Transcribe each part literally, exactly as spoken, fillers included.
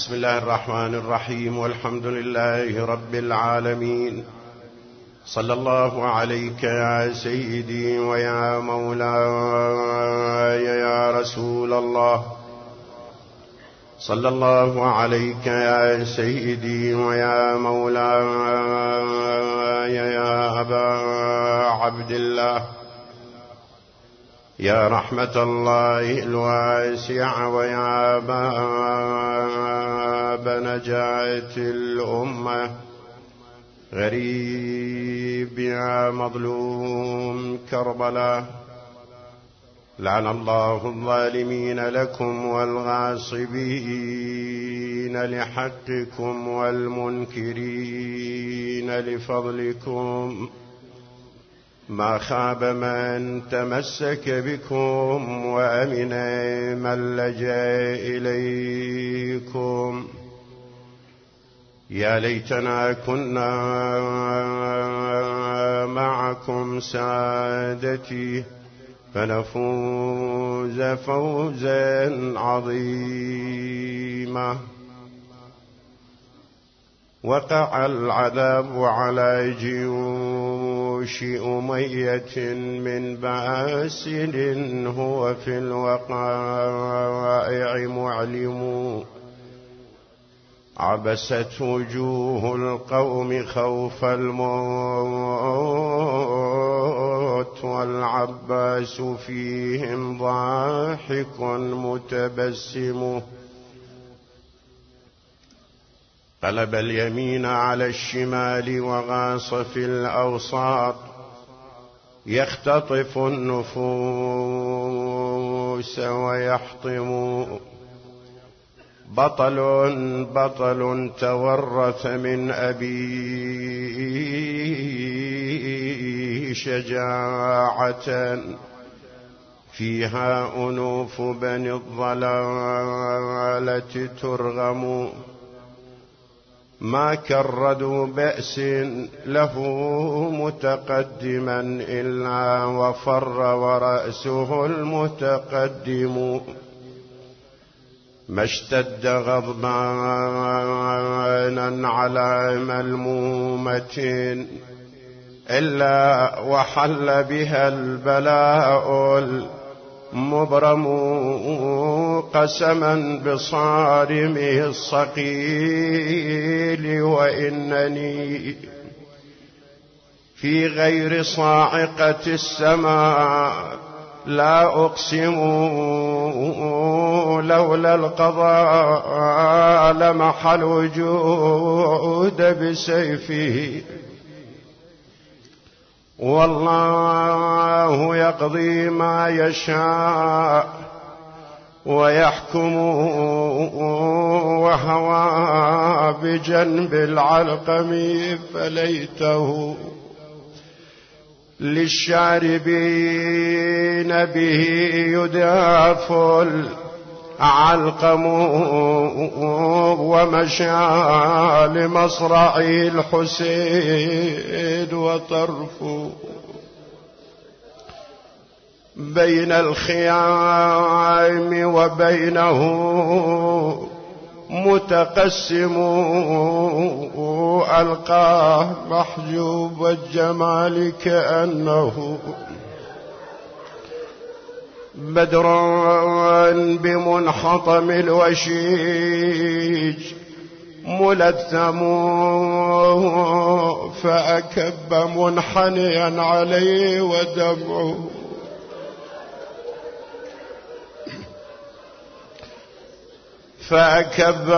بسم الله الرحمن الرحيم، والحمد لله رب العالمين. صلى الله عليك يا سيدي ويا مولاي يا رسول الله. صلى الله عليك يا سيدي ويا مولاي يا أبا عبد الله، يا رحمة الله الواسعة ويا باب نجاة الأمة، غريب يا مظلوم كربلاء. لعن الله الظالمين لكم والغاصبين لحقكم والمنكرين لفضلكم. ما خاب من تمسك بكم وأمن من لجأ إليكم. يا ليتنا كنا معكم سادتي فنفوز فوزا عظيما. وقع العذاب على جيوش أمية من باسل هو في الوقائع معلم. عبست وجوه القوم خوف الموت، والعباس فيهم ضاحك متبسم. قلب اليمين على الشمال وغاص في الأوساط، يختطف النفوس ويحطم. بطل بطل تورث من أبيه شجاعة، فيها أنوف بني الضلالة ترغم. ما كردوا بأس له متقدما إلا وفر ورأسه المتقدم. ما اشتد غضبانا على ملمومة إلا وحل بها البلاء المبرم. قسما بصارمه الصقيل وإنني في غير صاعقة السماء لا أقسم. لولا القضاء لمحى الوجود بسيفه. والله يقضي ما يشاء ويحكم، وهوى بجنب العلقم فليته للشاربين به يداف العلقم. ومشى لمصرع الحسين وطرف بين الخيام وبينه متقسم. ألقاه محجوب الجمال كأنه بدر بمنحطم الوشيج ملثم. فأكب منحنيا عليه ودمعه فأكب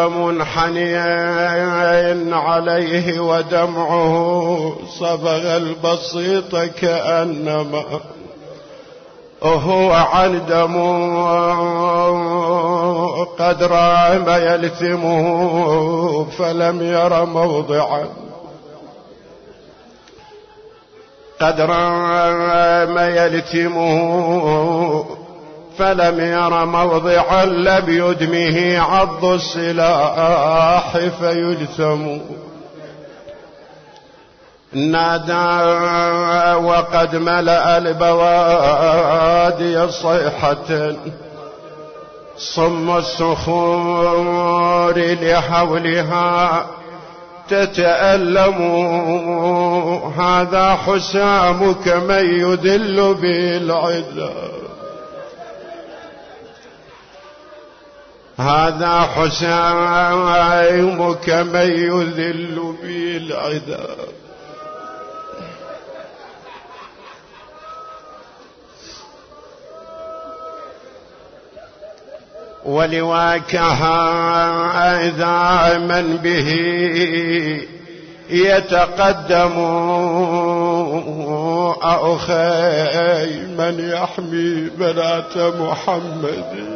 منحنيا عليه ودمعه صبغ البسيط كأنما هو عن دم. قد رام يلثمه فلم ير موضعا قد رام يلثمه فلم ير موضعا لم يدمه عض السلاح فيلثم. نادى وقد ملأ البوادي صيحة صم الصخور لحولها تتألم. هذا حسامك من يدل بالعدا، هذا حسامك من يذل بالعدا. ولواك هذا من به يتقدم. أخي من يحمي بنات محمد،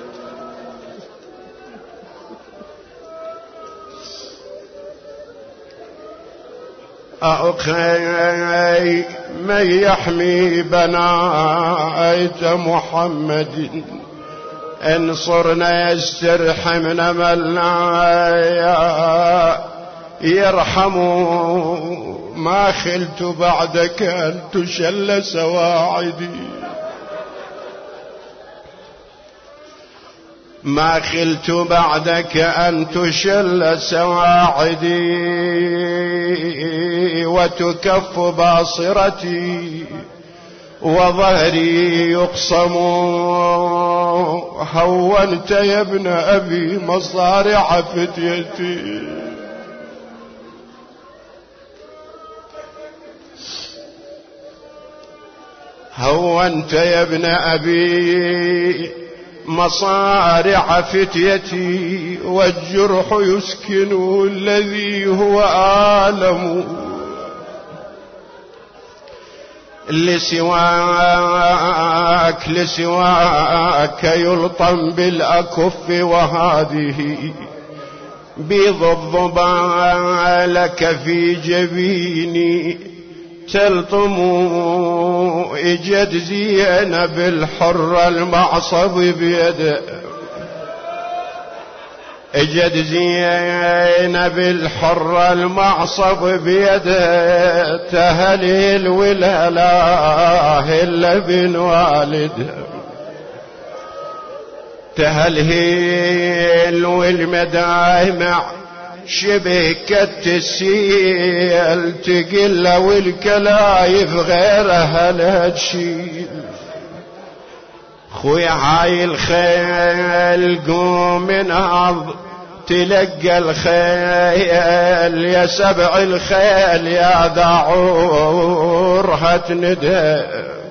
أخي من يحمي بنات محمد. انصرنا يسترحمنا من لا يرحم. ما خلت بعدك أن تشل سواعدي، ما خلت بعدك أن تشل سواعدي وتكف باصرتي وظهري يقصم. هونت يا ابن أبي مصارع فتيتي، هونت يا ابن أبي مصارع فتيتي. والجرح يسكن الذي هو آلم. لسواك لسواك يلطم بالأكف، وهذه بيض الظبا لك في جبيني تلطم. اجد زينب الحر المعصب بيده، اجد زينب الحر المعصب بيده. تهليل والهلاه اللبن والده، تهليل والمدامع شبه كت السيل. تقل والكلايف غيرها لا تشيل. خويا هاي الخيل قوم انهض تلقى الخيل. يا سبع الخيل يا دعور هتندى،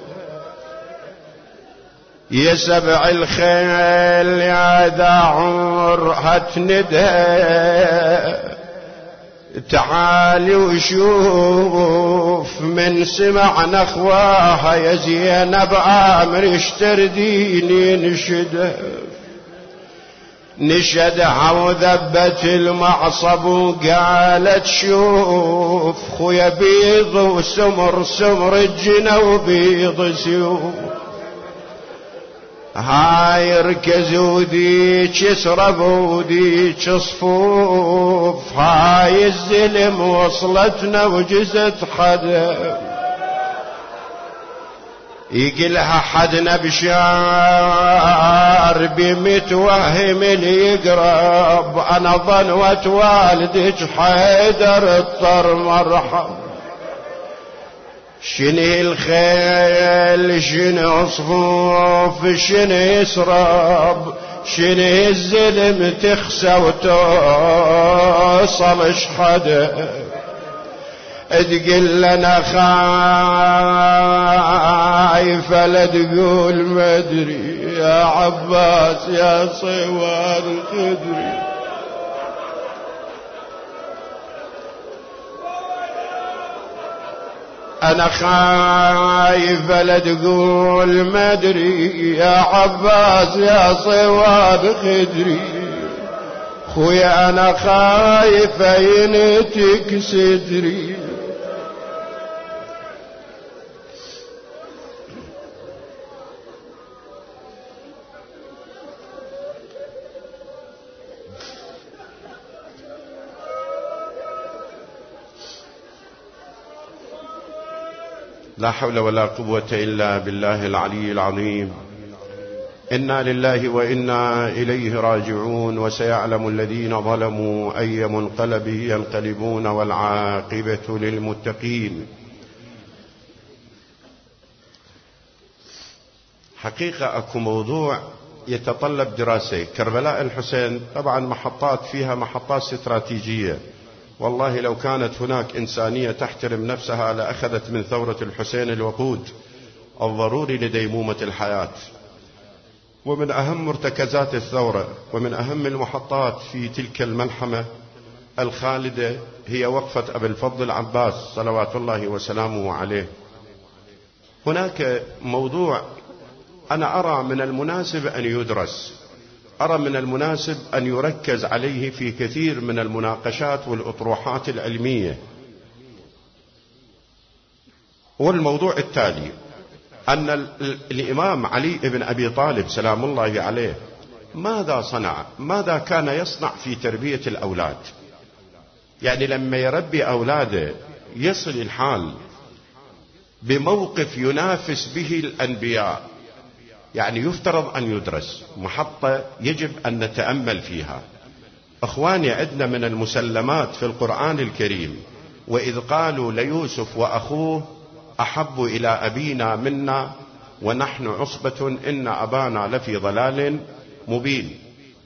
يا سبع الخيل يا دعور هتندى. تعالي وشوف من سمع نخواها يا زينب عامر اشترديني نشده. نشدها وذبت المعصب وقالت شوف خويا بيض وسمر سمر الجنة وبيض سيوف. هاي ركزوا ديك اشربوا ديك صفوف. هاي الزلم وصلتنا وجزت حدا يقلها حدنا بشار بمتوهم اللي يقرب. انا ظنوة والدك حيدر الطر مرحب. شني الخيل شني صفوف شني يسرب. شني الزلم تخسى وتوصل شحده. تقول لنا خايفة لا تقول مدري يا عباس يا صوار خدري. أنا خايفة لا تقول مدري يا عباس يا صوار خدري. خويا أنا خايفة ينتك صدري. لا حول ولا قوة إلا بالله العلي العظيم. إنا لله وإنا إليه راجعون. وسيعلم الذين ظلموا أي منقلب ينقلبون والعاقبة للمتقين. حقيقة أكو موضوع يتطلب دراسة. كربلاء الحسين طبعا محطات فيها محطات استراتيجية، والله لو كانت هناك إنسانية تحترم نفسها لأخذت من ثورة الحسين الوقود الضروري لديمومة الحياة. ومن أهم مرتكزات الثورة ومن أهم المحطات في تلك الملحمة الخالدة هي وقفة أبي الفضل العباس صلوات الله وسلامه عليه. هناك موضوع أنا أرى من المناسب أن يدرس، أرى من المناسب أن يركز عليه في كثير من المناقشات والأطروحات العلمية. والموضوع التالي: أن الإمام علي بن أبي طالب سلام الله عليه ماذا صنع؟ ماذا كان يصنع في تربية الأولاد؟ يعني لما يربي أولاده يصل الحال بموقف ينافس به الأنبياء، يعني يفترض أن يدرس، محطة يجب أن نتأمل فيها. أخواني، عندنا من المسلمات في القرآن الكريم: وإذ قالوا ليوسف وأخوه أحب إلى أبينا منا ونحن عصبة إن أبانا لفي ضلال مبين.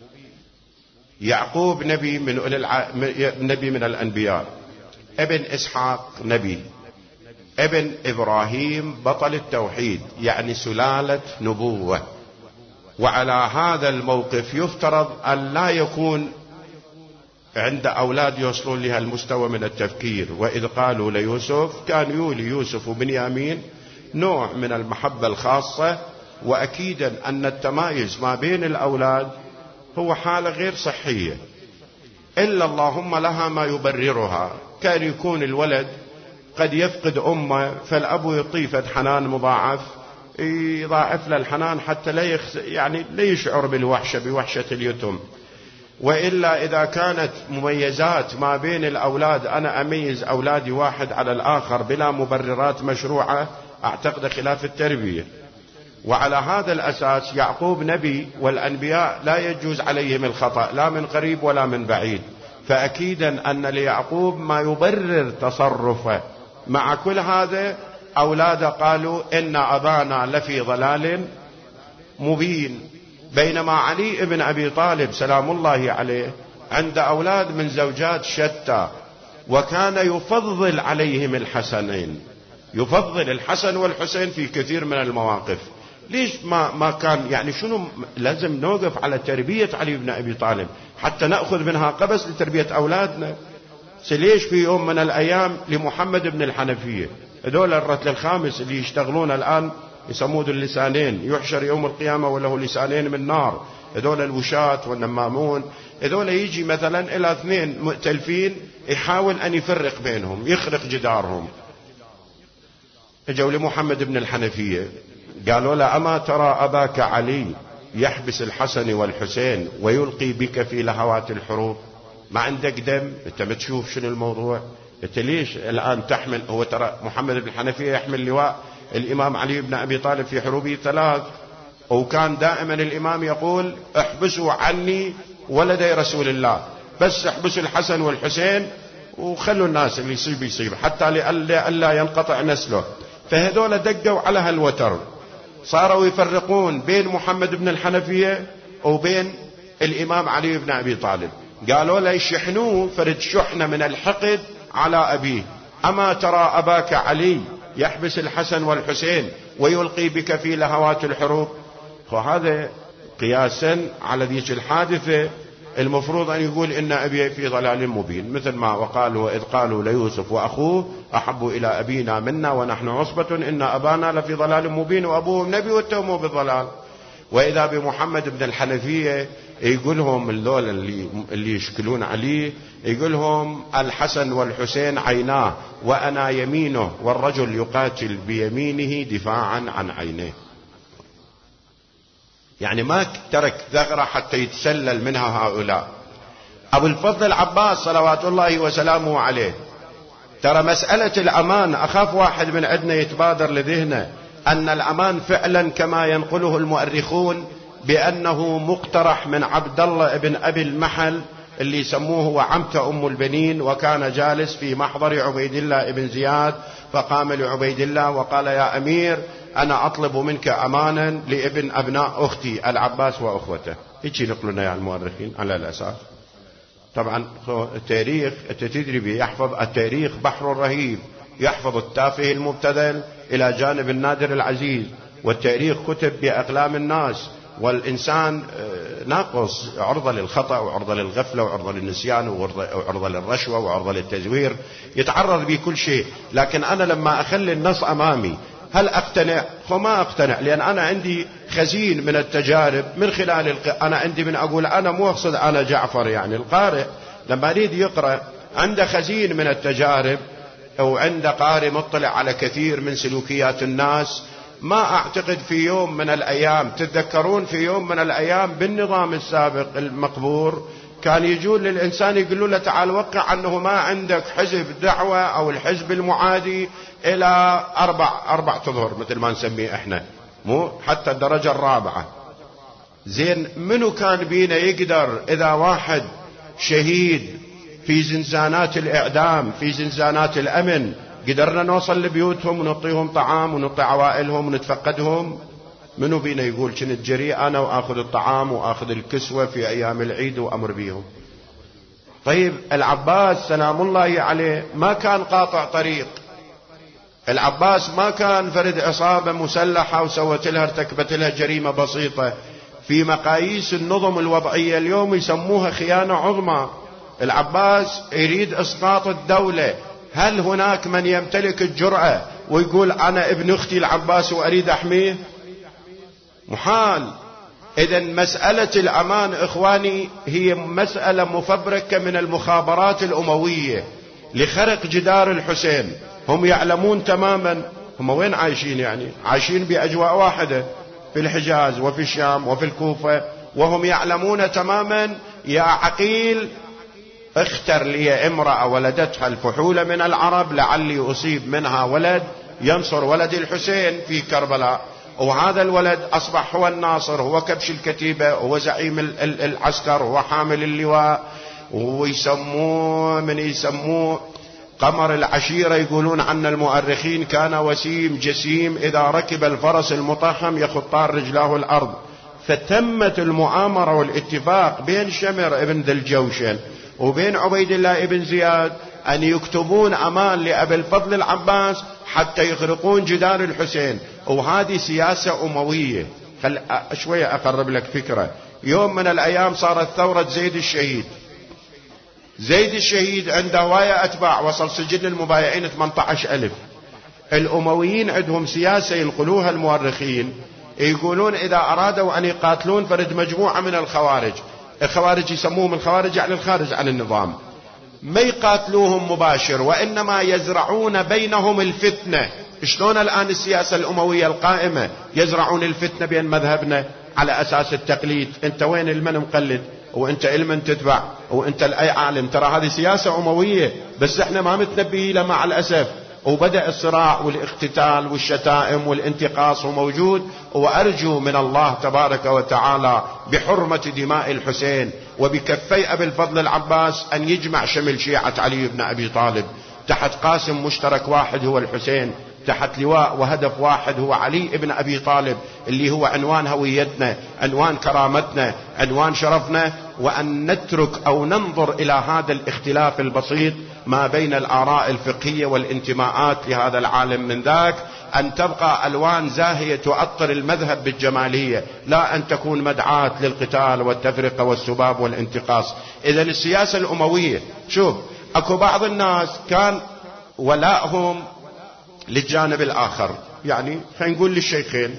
يعقوب نبي من الع... نبي من الأنبياء، ابن إسحاق نبي، ابن إبراهيم بطل التوحيد، يعني سلالة نبوة. وعلى هذا الموقف يفترض أن لا يكون عند أولاد يوصلون لها المستوى من التفكير. وإذ قالوا ليوسف، كان يولي يوسف وبنيامين نوع من المحبة الخاصة. وأكيدا أن التمايز ما بين الأولاد هو حالة غير صحية، إلا اللهم لها ما يبررها. كان يكون الولد قد يفقد أمه، فالأب يطيف حنان مضاعف، يضاعف له الحنان حتى لا يخس... يعني لا يشعر بالوحشة بوحشة اليتم. وإلا إذا كانت مميزات ما بين الأولاد، أنا أميز أولادي واحد على الآخر بلا مبررات مشروعة، أعتقد خلاف التربية. وعلى هذا الأساس يعقوب نبي، والأنبياء لا يجوز عليهم الخطأ لا من قريب ولا من بعيد، فأكيدا أن ليعقوب ما يبرر تصرفه. مع كل هذا أولاده قالوا إن أبانا لفي ضلال مبين. بينما علي بن أبي طالب سلام الله عليه عند أولاد من زوجات شتى، وكان يفضل عليهم الحسنين، يفضل الحسن والحسين في كثير من المواقف. ليش ما ما كان يعني شنو لازم نوقف على تربية علي بن أبي طالب حتى نأخذ منها قبس لتربية أولادنا؟ ليش في يوم من الأيام لمحمد بن الحنفية، هذول الرتل الخامس اللي يشتغلون الآن يسموه اللسانين، يحشر يوم القيامة وله لسانين من نار، هذول الوشاة والنمامون، هذول يجي مثلا إلى اثنين مؤتلفين يحاول أن يفرق بينهم، يخرق جدارهم. اجوا لمحمد بن الحنفية قالوا له: أما ترى أباك علي يحبس الحسن والحسين ويلقي بك في لهوات الحروب؟ ما عندك دم؟ انت ما تشوف شنو الموضوع؟ انت ليش الآن تحمل؟ هو ترى محمد بن الحنفية يحمل لواء الإمام علي بن أبي طالب في حروبه ثلاث، وكان دائما الإمام يقول: احبسوا عني ولدي رسول الله، بس احبسوا الحسن والحسين وخلوا الناس اللي يصيب يصيب حتى لألا ينقطع نسله. فهذول دقوا على هالوتر، صاروا يفرقون بين محمد بن الحنفية وبين الإمام علي بن أبي طالب. قالوا له يشحنوه فرد شحنة من الحقد على أبيه: أما ترى أباك علي يحبس الحسن والحسين ويلقي بك في لهوات الحروب؟ وهذا قياسا على ذيك الحادثة المفروض أن يقول إن أبي في ضلال مبين، مثل ما وقالوا: إذ قالوا ليوسف وأخوه أحب إلى أبينا منا ونحن عصبة إن أبانا لفي ضلال مبين وأبوهم نبي واتهموا بالضلال. وإذا بمحمد بن الحنفية يقولهم اللول اللي, اللي يشكلون عليه، يقولهم: الحسن والحسين عيناه وأنا يمينه، والرجل يقاتل بيمينه دفاعا عن عينيه. يعني ما ترك ثغرة حتى يتسلل منها هؤلاء. أبو الفضل العباس صلوات الله وسلامه عليه، ترى مسألة الأمان، أخاف واحد من عندنا يتبادر لذهنه أن الأمان فعلا كما ينقله المؤرخون بأنه مقترح من عبد الله ابن أبي المحل اللي يسموه وعمته أم البنين، وكان جالس في محضر عبيد الله ابن زياد، فقام لعبيد الله وقال: يا أمير، أنا أطلب منك أمانا لابن أبناء أختي العباس وأخوته. هيك ينقلنا يا المؤرخين على الأساس. طبعا التاريخ التدري به يحفظ التاريخ بحر رهيب، يحفظ التافه المبتذل إلى جانب النادر العزيز، والتاريخ كتب بأقلام الناس، والإنسان ناقص، عرضة للخطأ وعرضة للغفلة وعرضة للنسيان وعرضة للرشوة وعرضة للتزوير، يتعرض بكل شيء. لكن أنا لما أخلي النص أمامي هل أقتنع؟ وما أقتنع، لأن أنا عندي خزين من التجارب من خلال الق... أنا عندي من أقول أنا مو أقصد أنا جعفر، يعني القارئ لما يريد يقرأ عنده خزين من التجارب، أو عنده قارئ مطلع على كثير من سلوكيات الناس. ما أعتقد في يوم من الأيام، تتذكرون في يوم من الأيام بالنظام السابق المقبور كان يجون للإنسان يقولوا له تعال وقع أنه ما عندك حزب دعوة أو الحزب المعادي إلى أربع أربع أظهر مثل ما نسميه إحنا، مو حتى الدرجة الرابعة. زين، منو كان بينا يقدر إذا واحد شهيد في زنزانات الإعدام في زنزانات الأمن قدرنا نوصل لبيوتهم ونعطيهم طعام ونعطي عوائلهم ونتفقدهم؟ منو بينا يقول كنت جريء أنا وآخذ الطعام وآخذ الكسوة في أيام العيد وأمر بيهم؟ طيب العباس سلام الله عليه ما كان قاطع طريق، العباس ما كان فرد عصابة مسلحة وسوت لها ارتكبت لها جريمة بسيطة. في مقاييس النظم الوضعية اليوم يسموها خيانة عظمى. العباس يريد إسقاط الدولة، هل هناك من يمتلك الجرأة ويقول أنا ابن أختي العباس وأريد أحميه؟ محال. إذن مسألة الأمان إخواني هي مسألة مفبركة من المخابرات الأموية لخرق جدار الحسين. هم يعلمون تماما هم وين عايشين، يعني عايشين بأجواء واحدة في الحجاز وفي الشام وفي الكوفة، وهم يعلمون تماما يا عقيل اختر لي امرأة ولدتها الفحولة من العرب لعلي أصيب منها ولد ينصر ولد الحسين في كربلاء، وهذا الولد أصبح هو الناصر، هو كبش الكتيبة، هو زعيم العسكر، هو حامل اللواء، ويسموه من يسموه قمر العشيرة. يقولون عن المؤرخين كان وسيم جسيم، إذا ركب الفرس المطحم يخطان رجلاه الأرض. فتمت المؤامرة والاتفاق بين شمر ابن ذي الجوشن وبين عبيد الله ابن زياد أن يكتبون أمان لأبي الفضل العباس حتى يغرقون جدار الحسين. وهذه سياسة أموية. خل شوية أقرب لك فكرة. يوم من الأيام صارت ثورة زيد الشهيد. زيد الشهيد عنده هواية أتباع، وصل سجن المبايعين ثمانية عشر ألف. الأمويين عندهم سياسة ينقلوها المؤرخين، يقولون إذا أرادوا أن يقاتلون فرد مجموعة من الخوارج، الخوارج يسموهم الخوارج يعني الخارج عن النظام، ما يقاتلوهم مباشر وإنما يزرعون بينهم الفتنة. شلون الآن السياسة الأموية القائمة يزرعون الفتنة بين مذهبنا على أساس التقليد. أنت وين المن مقلد وأنت المن تتبع وأنت الأي عالم؟ ترى هذه سياسة أموية، بس احنا ما متنبهين لها مع الأسف. وبدأ الصراع والاقتتال والشتائم والانتقاص موجود. وأرجو من الله تبارك وتعالى بحرمة دماء الحسين وبكفي أبي الفضل العباس أن يجمع شمل شيعة علي بن أبي طالب تحت قاسم مشترك واحد هو الحسين، تحت لواء وهدف واحد هو علي بن أبي طالب، اللي هو عنوان هويتنا، عنوان كرامتنا، عنوان شرفنا. وأن نترك أو ننظر إلى هذا الاختلاف البسيط ما بين الآراء الفقهية والانتماءات لهذا العالم من ذاك، أن تبقى ألوان زاهية تؤطر المذهب بالجمالية، لا أن تكون مدعاة للقتال والتفرقة والسباب والانتقاص. إذا السياسة الأموية، شوف أكو بعض الناس كان ولاءهم للجانب الآخر، يعني خلينا نقول للشيخين،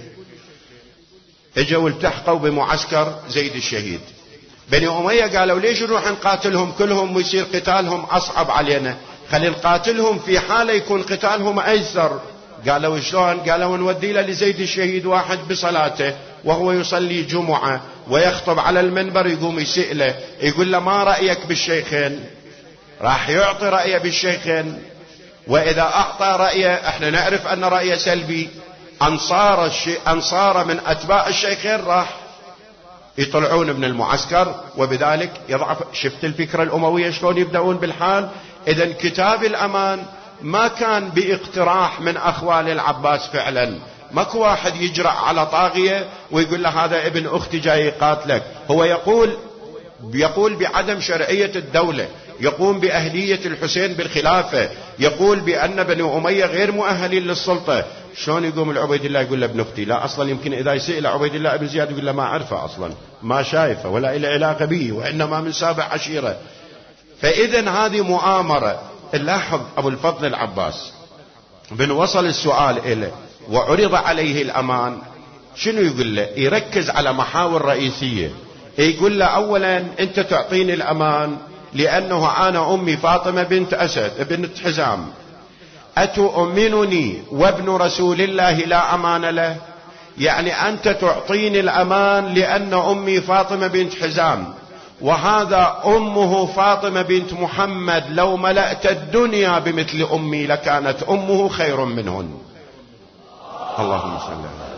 اجوا التحقوا بمعسكر زيد الشهيد. بني أمية قالوا ليش نروح نقاتلهم كلهم ويصير قتالهم أصعب علينا، خلي نقاتلهم في حالة يكون قتالهم أيسر. قالوا شلون؟ قالوا نودي له لزيد الشهيد واحد بصلاته وهو يصلي جمعة ويخطب على المنبر، يقوم يسأله يقول له ما رأيك بالشيخين؟ راح يعطي رأيه بالشيخين، وإذا أعطى رأيه احنا نعرف أن رأيه سلبي، أنصار, الشي... أنصار من أتباع الشيخين راح يطلعون من المعسكر وبذلك يضعف. شفت الفكرة الأموية شلون يبدأون بالحال؟ إذن كتاب الأمان ما كان باقتراح من أخوال العباس فعلا، ماكو واحد يجرأ على طاغية ويقول له هذا ابن أختي جاي يقاتلك. هو يقول يقول بعدم شرعية الدولة، يقوم بأهلية الحسين بالخلافة، يقول بأن بني أمية غير مؤهلين للسلطة. شلون يقوم العبيد الله يقول له ابن أختي؟ لا، أصلا يمكن إذا يسأل عبيد الله ابن زياد يقول له ما أعرفه أصلا، ما شايفه ولا إله علاقة به، وإنما من سابع عشيرة. فإذن هذه مؤامرة. نلاحظ أبو الفضل العباس بن وصل السؤال إليه وعرض عليه الأمان، شنو يقول له؟ يركز على محاور رئيسية. يقول له أولا أنت تعطيني الأمان لأنه أنا أمي فاطمة بنت أسد بنت حزام، أتؤمنني وابن رسول الله لا أمان له؟ يعني أنت تعطيني الأمان لأن أمي فاطمة بنت حزام، وهذا أمه فاطمة بنت محمد، لو ملأت الدنيا بمثل أمي لكانت أمه خير منهن. اللهم صل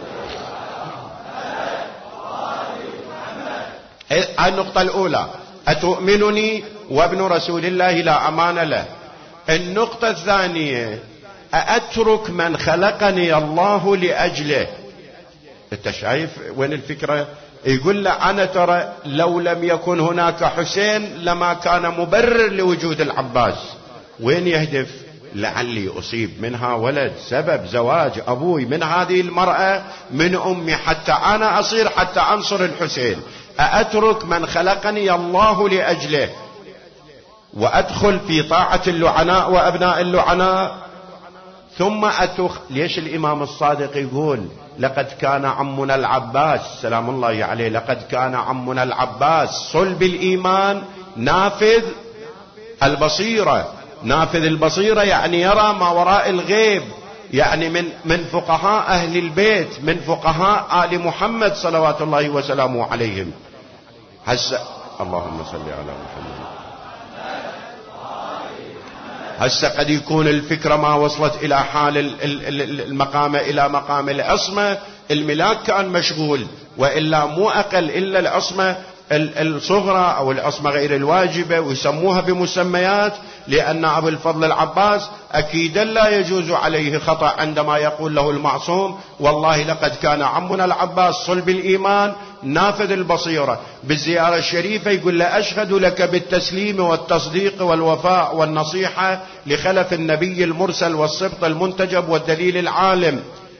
على النقطة الأولى، أتؤمنني وابن رسول الله لا أمان له. النقطة الثانية، أأترك من خلقني الله لأجله. انت شايف وين الفكرة؟ يقول له أنا ترى لو لم يكن هناك حسين لما كان مبرر لوجود العباس. وين يهدف؟ لعلي أصيب منها ولد، سبب زواج أبوي من هذه المرأة من أمي، حتى أنا أصير حتى أنصر الحسين. أأترك من خلقني الله لأجله وأدخل في طاعة اللعناء وأبناء اللعناء؟ ثم أتخ. ليش الإمام الصادق يقول لقد كان عمنا العباس سلام الله عليه، لقد كان عمنا العباس صلب الإيمان نافذ البصيرة. نافذ البصيرة يعني يرى ما وراء الغيب، يعني من من فقهاء أهل البيت، من فقهاء آل محمد صلوات الله وسلامه عليهم. هسه اللهم صل على محمد. هسه قد يكون الفكرة ما وصلت إلى حال المقام إلى مقام العصمة. الملاك كان مشغول، وإلا مو أقل إلا العصمة الصغرى أو العصمة غير الواجبة، ويسموها بمسميات، لأن أبو الفضل العباس أكيدا لا يجوز عليه خطأ عندما يقول له المعصوم والله لقد كان عمنا العباس صلب الإيمان نافذ البصيرة. بالزيارة الشريفة يقول له أشهد لك بالتسليم والتصديق والوفاء والنصيحة لخلف النبي المرسل والصبط المنتجب والدليل العالم.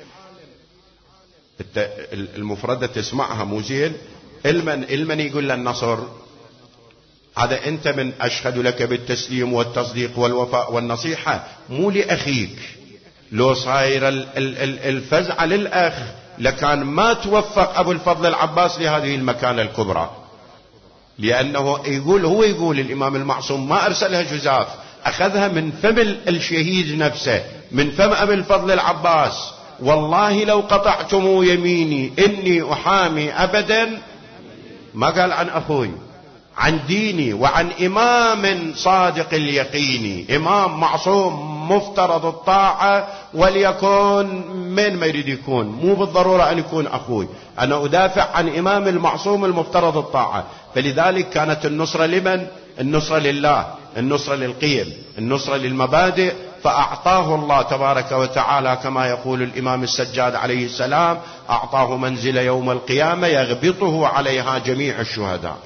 المفردة تسمعها مو زين. المن المن يقول له النصر، هذا أنت من أشهد لك بالتسليم والتصديق والوفاء والنصيحة مو لأخيك. لو صاير الفزع للأخ لكان ما توفق أبو الفضل العباس لهذه المكانة الكبرى، لأنه يقول هو يقول الإمام المعصوم ما أرسلها جزاف، أخذها من فم الشهيد نفسه، من فم أبي الفضل العباس. والله لو قطعتم يميني إني أحامي أبدا، ما قال عن أخوي، عن ديني وعن إمام صادق اليقين، إمام معصوم مفترض الطاعة، وليكن من ما يريد يكون، مو بالضرورة أن يكون أخوي، أنا أدافع عن إمام المعصوم المفترض الطاعة. فلذلك كانت النصرة لمن؟ النصرة لله، النصرة للقيم، النصرة للمبادئ. فأعطاه الله تبارك وتعالى كما يقول الإمام السجاد عليه السلام أعطاه منزل يوم القيامة يغبطه عليها جميع الشهداء.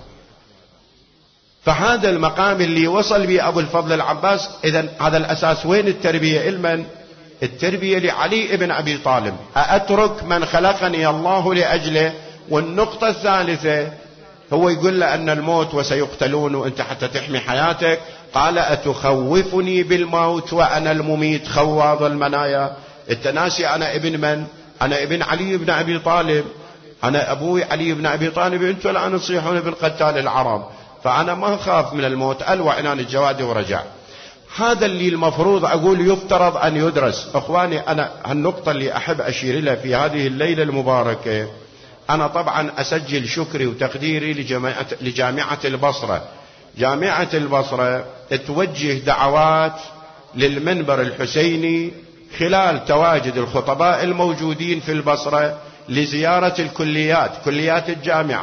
فهذا المقام اللي وصل به أبو الفضل العباس. إذن هذا الأساس. وين التربية؟ المن التربية لعلي ابن أبي طالب، أأترك من خلقني الله لأجله. والنقطة الثالثة هو يقول له أن الموت وسيقتلون وأنت حتى تحمي حياتك، قال أتخوفني بالموت وأنا المميت خواض المنايا. التناسي أنا ابن من؟ أنا ابن علي بن أبي طالب، أنا أبوي علي بن أبي طالب، أنتوا الآن تصيحون بالقتال العرب، فأنا ما أخاف من الموت، ألوى عنان الجواد ورجع. هذا اللي المفروض أقول يفترض أن يدرس. أخواني أنا هالنقطة اللي أحب أشير لها في هذه الليلة المباركة، أنا طبعا أسجل شكري وتقديري لجامعة, لجامعة البصرة. جامعة البصرة توجه دعوات للمنبر الحسيني خلال تواجد الخطباء الموجودين في البصرة لزيارة الكليات، كليات الجامعة،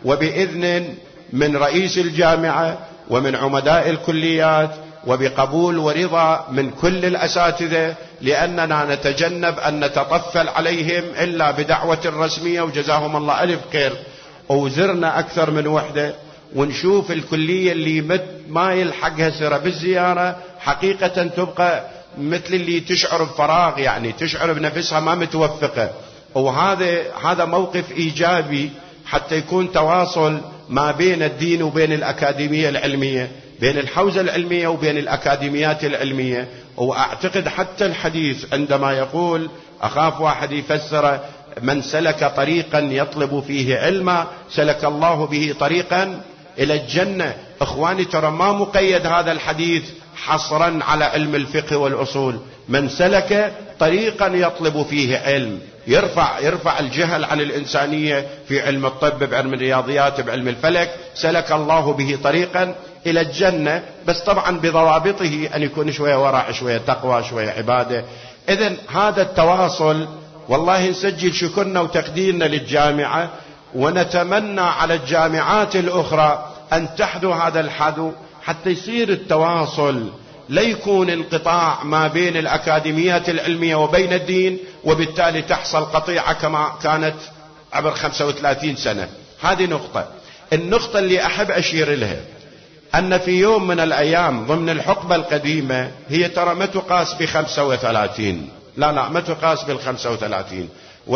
وبإذن من رئيس الجامعة ومن عمداء الكليات، وبقبول ورضا من كل الأساتذة، لأننا نتجنب أن نتطفل عليهم إلا بدعوة رسمية وجزاهم الله ألف خير. وزرنا أكثر من وحدة ونشوف الكلية اللي ما يلحقها سرى بالزيارة حقيقة تبقى مثل اللي تشعر بفراغ، يعني تشعر بنفسها ما متوفقة. وهذا هذا موقف إيجابي حتى يكون تواصل ما بين الدين وبين الأكاديمية العلمية، بين الحوزة العلمية وبين الأكاديميات العلمية. وأعتقد حتى الحديث عندما يقول أخاف واحد يفسر من سلك طريقا يطلب فيه علما سلك الله به طريقا إلى الجنة. إخواني ترى ما مقيد هذا الحديث حصرا على علم الفقه والأصول، من سلك طريقا يطلب فيه علم يرفع يرفع الجهل عن الإنسانية في علم الطب، بعلم الرياضيات، بعلم الفلك، سلك الله به طريقا إلى الجنة، بس طبعا بضوابطه أن يكون شوية ورع، شوية تقوى، شوية عبادة. إذن هذا التواصل والله نسجل شكرنا وتقديرنا للجامعة، ونتمنى على الجامعات الأخرى أن تحذو هذا الحذو حتى يصير التواصل، لا يكون انقطاع ما بين الأكاديميات العلمية وبين الدين، وبالتالي تحصل قطيعة كما كانت عبر خمسة وثلاثين سنة. هذه نقطة. النقطة اللي أحب أشير لها أن في يوم من الأيام ضمن الحقبة القديمة، هي ترى ما تقاس بخمسة وثلاثين، لا لا ما تقاس بالخمسة وثلاثين،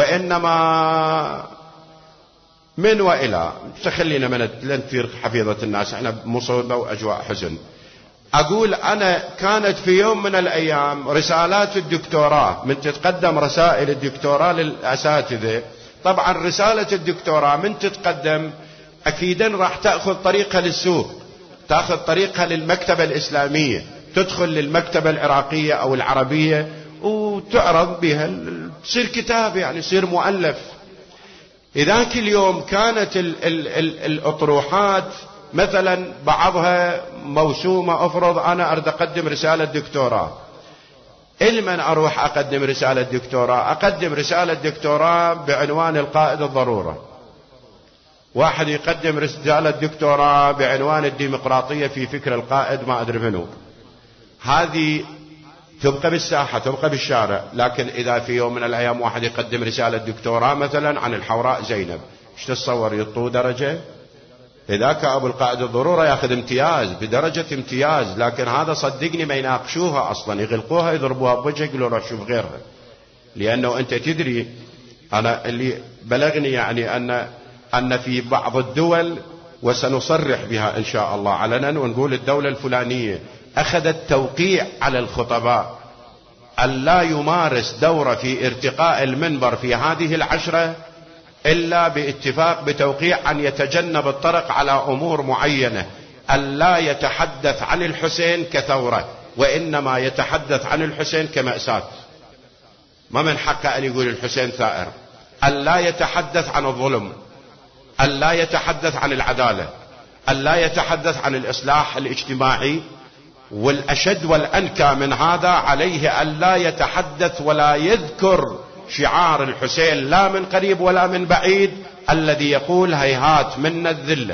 وإنما من وإلى تخلينا من لنثير حفيظة الناس، احنا مصيبة وأجواء حزن. أقول أنا كانت في يوم من الأيام رسالات الدكتوراه، من تتقدم رسائل الدكتوراه للأساتذة، طبعا رسالة الدكتوراه من تتقدم أكيدا راح تأخذ طريقها للسوق، تأخذ طريقها للمكتبة الإسلامية، تدخل للمكتبة العراقية أو العربية وتعرض بها، تصير كتاب يعني يصير مؤلف. إذاك اليوم كانت ال ال ال الأطروحات مثلا بعضها موسومة، أفرض أنا أريد أقدم رسالة دكتوراه، إلمن أروح أقدم رسالة دكتوراه؟ أقدم رسالة دكتوراه بعنوان القائد الضرورة، واحد يقدم رسالة دكتوراه بعنوان الديمقراطية في فكر القائد ما أدري منه. هذه تبقى بالساحة، تبقى بالشارع. لكن إذا في يوم من الأيام واحد يقدم رسالة دكتوراه مثلا عن الحوراء زينب، ايش تتصور يطو درجة؟ إذاك أبو القائد الضرورة يأخذ امتياز بدرجة امتياز، لكن هذا صدقني ما يناقشوها أصلا، يغلقوها يضربوها بوجهه يقولوا روح شوف غيرها. لأنه أنت تدري، أنا اللي بلغني يعني أن أن في بعض الدول، وسنصرح بها إن شاء الله علنا ونقول الدولة الفلانية أخذت توقيع على الخطباء أن لا يمارس دورة في ارتقاء المنبر في هذه العشرة إلا باتفاق بتوقيع أن يتجنب الطرق على أمور معينة، أن لا يتحدث عن الحسين كثورة، وإنما يتحدث عن الحسين كمأساة. ما من حقه أن يقول الحسين ثائر. أن لا يتحدث عن الظلم، أن لا يتحدث عن العدالة، أن لا يتحدث عن الإصلاح الاجتماعي، والأشد والأنكى من هذا عليه أن لا يتحدث ولا يذكر شعار الحسين لا من قريب ولا من بعيد، الذي يقول هيهات منا الذلة.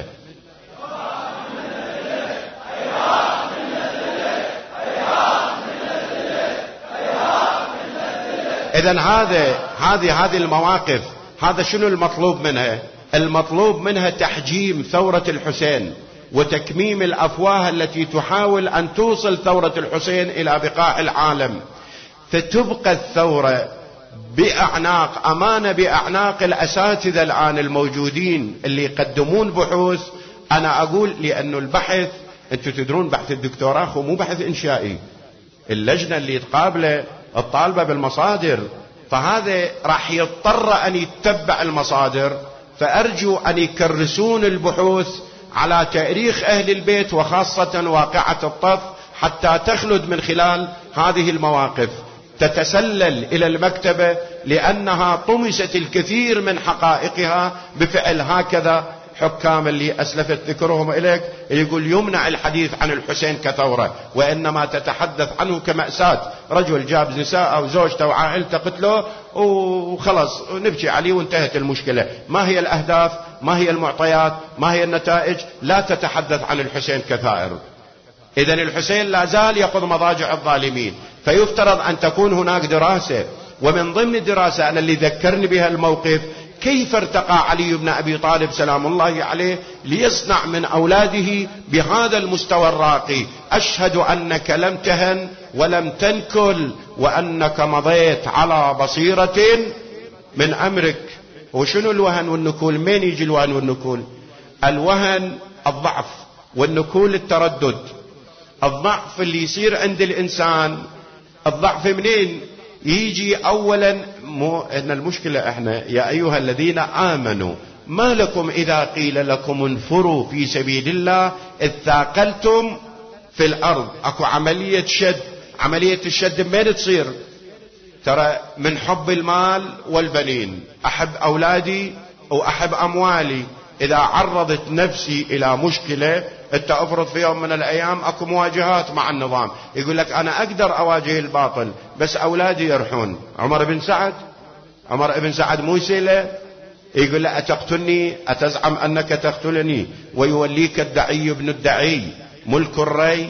إذن هذا هذه هذه المواقف، هذا شنو المطلوب منها؟ المطلوب منها تحجيم ثورة الحسين وتكميم الأفواه التي تحاول أن توصل ثورة الحسين إلى بقاع العالم، فتبقى الثورة بأعناق أمانة بأعناق الأساتذة الآن الموجودين اللي يقدمون بحوث. أنا أقول لأنه البحث، أنتم تدرون بحث الدكتوراه هو مو بحث إنشائي، اللجنة اللي تقابله الطالبة بالمصادر، فهذا راح يضطر أن يتبع المصادر. فأرجو أن يكرسون البحوث على تاريخ أهل البيت وخاصة واقعة الطف، حتى تخلد من خلال هذه المواقف، تتسلل إلى المكتبة، لأنها طمست الكثير من حقائقها بفعل هكذا حكام اللي أسلفت ذكرهم إليك، يقول يمنع الحديث عن الحسين كثورة، وإنما تتحدث عنه كمأساة، رجل جاب نساء أو زوجته وعائلته قتله وخلص نبكي عليه وانتهت المشكلة. ما هي الأهداف؟ ما هي المعطيات، ما هي النتائج، لا تتحدث عن الحسين كثائر. إذن الحسين لا زال يقض مضاجع الظالمين. فيفترض أن تكون هناك دراسة، ومن ضمن الدراسة أنا اللي ذكرني بها الموقف كيف ارتقى علي بن أبي طالب سلام الله عليه ليصنع من أولاده بهذا المستوى الراقي. أشهد أنك لم تهن ولم تنكل، وأنك مضيت على بصيرة من أمرك. وشنو الوهن والنكول؟ من يجي الوهن والنكول؟ الوهن الضعف، والنكول التردد. الضعف اللي يصير عند الإنسان، الضعف منين يجي؟ أولا مو إن المشكلة احنا يا أيها الذين آمنوا ما لكم إذا قيل لكم انفروا في سبيل الله إذ ثاقلتم في الأرض. أكو عملية شد. عملية الشد من تصير؟ ترى من حب المال والبنين. أحب أولادي وأحب أموالي. إذا عرضت نفسي إلى مشكلة، انت افرض في يوم من الأيام أكو مواجهات مع النظام، يقول لك أنا أقدر أواجه الباطل بس أولادي يرحون. عمر بن سعد عمر بن سعد مو يسأله يقول له أتقتلني؟ أتزعم أنك تقتلني ويوليك الدعي ابن الدعي ملك الري؟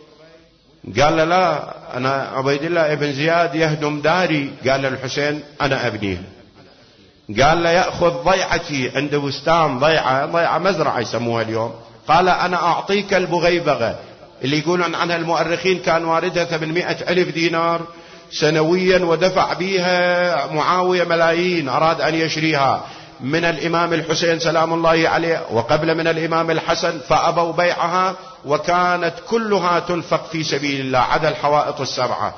قال له لا، أنا عبيد الله ابن زياد يهدم داري. قال له الحسين أنا أبنيه. قال له يأخذ ضيعتي عند بستان، ضيعة ضيعة مزرعة يسموها اليوم. قال أنا أعطيك البغيبغة اللي يقولون عنها المؤرخين كان واردها ثمانمائة ألف دينار سنويا، ودفع بيها معاوية ملايين، أراد أن يشريها من الإمام الحسين سلام الله عليه، وقبل من الإمام الحسن، فأبوا بيعها، وكانت كلها تنفق في سبيل الله عدا الحوائط السبعة.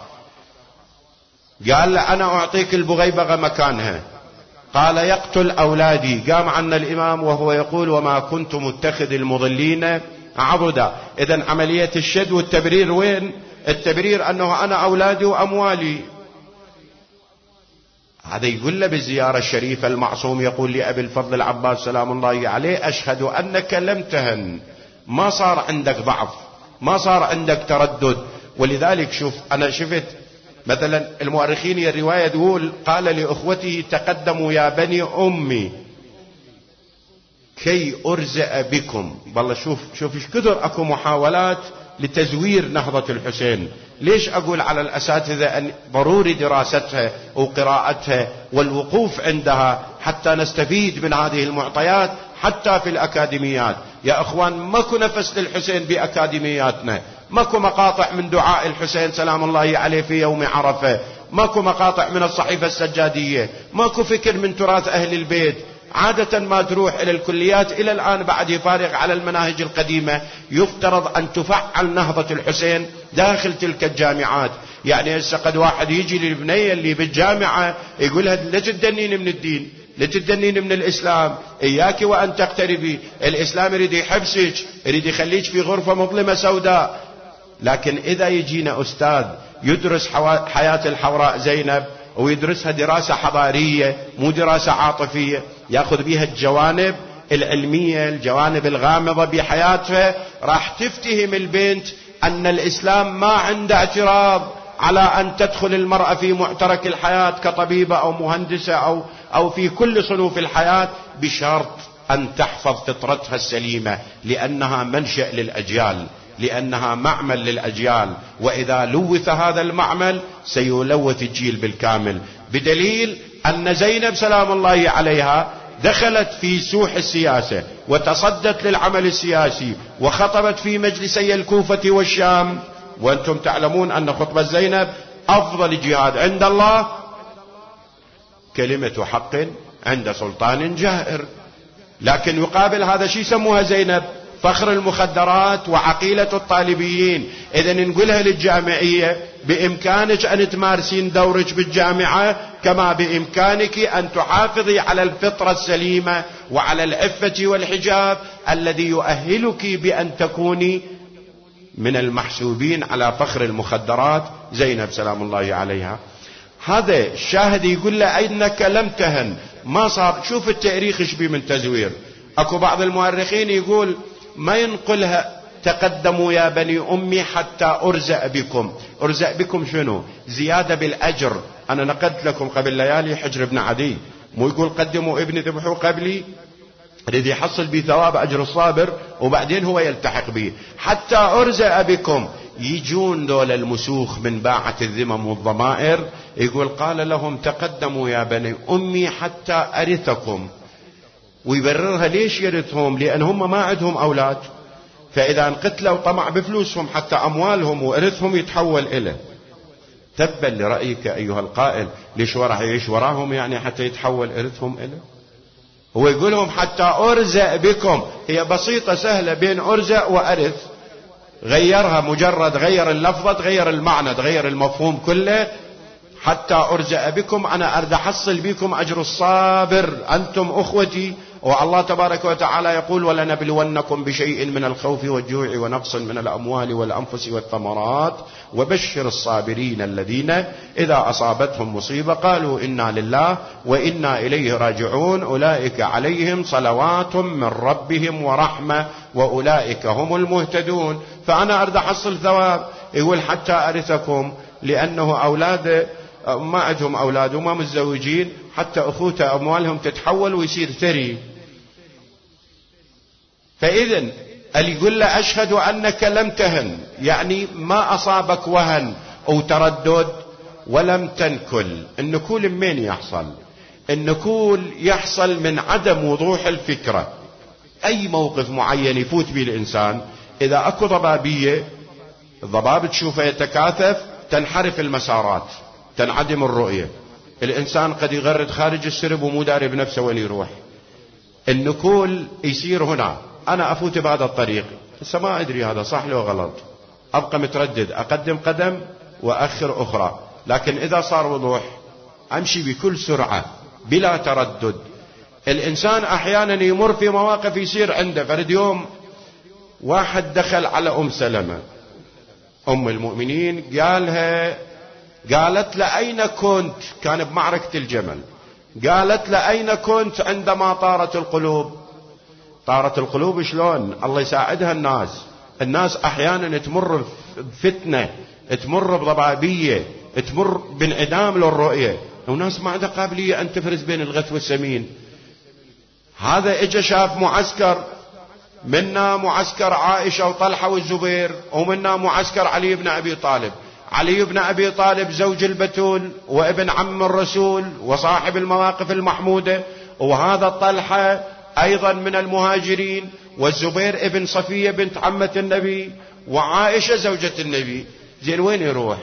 قال له أنا أعطيك البغيبغة مكانها. قال يقتل أولادي. قام عنا الإمام وهو يقول وما كنت متخذ المضلين عضدا. إذن عملية الشد والتبرير وين؟ التبرير أنه أنا أولادي وأموالي. هذا يقول له بالزيارة الشريفة المعصوم، يقول لأبي الفضل العباس سلام الله عليه أشهد أنك لم تهن، ما صار عندك ضعف، ما صار عندك تردد. ولذلك شوف أنا شفت مثلا المؤرخين الرواية تقول قال لأخوته تقدموا يا بني أمي كي أرزأ بكم. والله شوف شوف ايش كثر اكو محاولات لتزوير نهضة الحسين. ليش اقول على الاساتذة ان ضروري دراستها وقراءتها والوقوف عندها حتى نستفيد من هذه المعطيات حتى في الاكاديميات. يا اخوان ماكو نفس للحسين باكاديمياتنا، ماكو مقاطع من دعاء الحسين سلام الله عليه في يوم عرفة، ماكو مقاطع من الصحيفة السجادية، ماكو فكر من تراث اهل البيت. عادة ما تروح إلى الكليات إلى الآن بعد يفارق على المناهج القديمة. يفترض أن تفعل نهضة الحسين داخل تلك الجامعات. يعني هسه قد واحد يجي للبنية اللي بالجامعة يقولها لا تدنين من الدين، لا تدنين من الإسلام، إياك وأن تقتربي، الإسلام يريد يحبسك، يريد يخليك في غرفة مظلمة سوداء. لكن إذا يجينا أستاذ يدرس حياة الحوراء زينب ويدرسها دراسة حضارية مو دراسة عاطفية، يأخذ بها الجوانب العلمية، الجوانب الغامضة بحياتها، راح تفتهم البنت أن الإسلام ما عنده اعتراض على أن تدخل المرأة في معترك الحياة كطبيبة أو مهندسة أو, أو في كل صنوف الحياة، بشرط أن تحفظ فطرتها السليمة، لأنها منشأ للأجيال، لأنها معمل للأجيال، وإذا لوث هذا المعمل سيلوث الجيل بالكامل. بدليل أن زينب سلام الله عليها دخلت في سوح السياسة وتصدت للعمل السياسي وخطبت في مجلسي الكوفة والشام، وأنتم تعلمون أن خطبة زينب أفضل جهاد عند الله كلمة حق عند سلطان جائر. لكن يقابل هذا شيء سموها زينب فخر المخدرات وعقيلة الطالبيين. إذا نقولها للجامعية بإمكانك أن تمارسين دورك بالجامعة كما بإمكانك أن تحافظي على الفطرة السليمة وعلى العفة والحجاب الذي يؤهلك بأن تكوني من المحسوبين على فخر المخدرات زينب سلام الله عليها. هذا الشاهد يقول له أنك لم تهن، ما صار. شوف التاريخ ايش بيه من تزوير. اكو بعض المؤرخين يقول ما ينقلها تقدموا يا بني أمي حتى أرزأ بكم. أرزأ بكم شنو؟ زيادة بالأجر. أنا نقدت لكم قبل ليالي حجر بن عدي، مو يقول قدموا ابني ذبحوا قبلي. يريد يحصل به ثواب أجر الصابر وبعدين هو يلتحق به. حتى أرزق بكم، يجون دول المسوخ من باعة الذمم والضمائر، يقول قال لهم تقدموا يا بني أمي حتى أرثكم. ويبررها ليش يرثهم؟ لأن هم ما عندهم أولاد، فإذا انقتلوا طمع بفلوسهم حتى أموالهم وإرثهم يتحول إليه. تبا لرأيك أيها القائل، ليش وراح يعيش وراهم يعني حتى يتحول إرثهم إليه؟ هو يقول لهم حتى أرزق بكم. هي بسيطة سهلة بين أرزق وأرث، غيرها مجرد غير اللفظة تغير المعنى تغير المفهوم كله. حتى أرزق بكم، أنا أرد أحصل بكم أجر الصابر، أنتم أخوتي. والله تبارك وتعالى يقول ولنبلونكم بشيء من الخوف والجوع ونقص من الأموال والأنفس والثمرات وبشر الصابرين الذين إذا أصابتهم مصيبة قالوا إنا لله وإنا إليه راجعون أولئك عليهم صلوات من ربهم ورحمة وأولئك هم المهتدون. فأنا أرد أحصل ثواب. يقول حتى أرثكم، لأنه أولاد ما عندهم أولاد وما متزوجين، حتى أخوته أموالهم تتحول ويصير ثري. فإذن اللي يقول له أشهد أنك لم تهن، يعني ما أصابك وهن أو تردد ولم تنكل. النكول من يحصل؟ النكول يحصل من عدم وضوح الفكرة. أي موقف معين يفوت به الإنسان، إذا أكو ضبابية، الضباب تشوفه يتكاثف، تنحرف المسارات، تنعدم الرؤية. الإنسان قد يغرد خارج السرب ومو داري بنفسه وين يروح. النكول يصير هنا، أنا أفوت بهذا الطريق بس ما أدري هذا صح لو غلط، أبقى متردد، أقدم قدم وأخر أخرى. لكن إذا صار وضوح أمشي بكل سرعة بلا تردد. الإنسان أحيانا يمر في مواقف يصير عنده. فرد يوم واحد دخل على أم سلمة أم المؤمنين، قالها قالت له أين كنت؟ كان بمعركة الجمل. قالت له أين كنت عندما طارت القلوب؟ طارت القلوب شلون؟ الله يساعدها الناس. الناس أحيانا تمر بفتنة، تمر بضبابية، تمر بانعدام للرؤية، وناس ما عندها قابلية أن تفرز بين الغث والسمين. هذا اجى شاف معسكر، منا معسكر عائشة وطلحة والزبير، ومنا معسكر علي بن أبي طالب. علي بن أبي طالب زوج البتول وابن عم الرسول وصاحب المواقف المحمودة، وهذا طلحة أيضا من المهاجرين، والزبير ابن صفية بنت عمة النبي، وعائشة زوجة النبي. زين وين يروح؟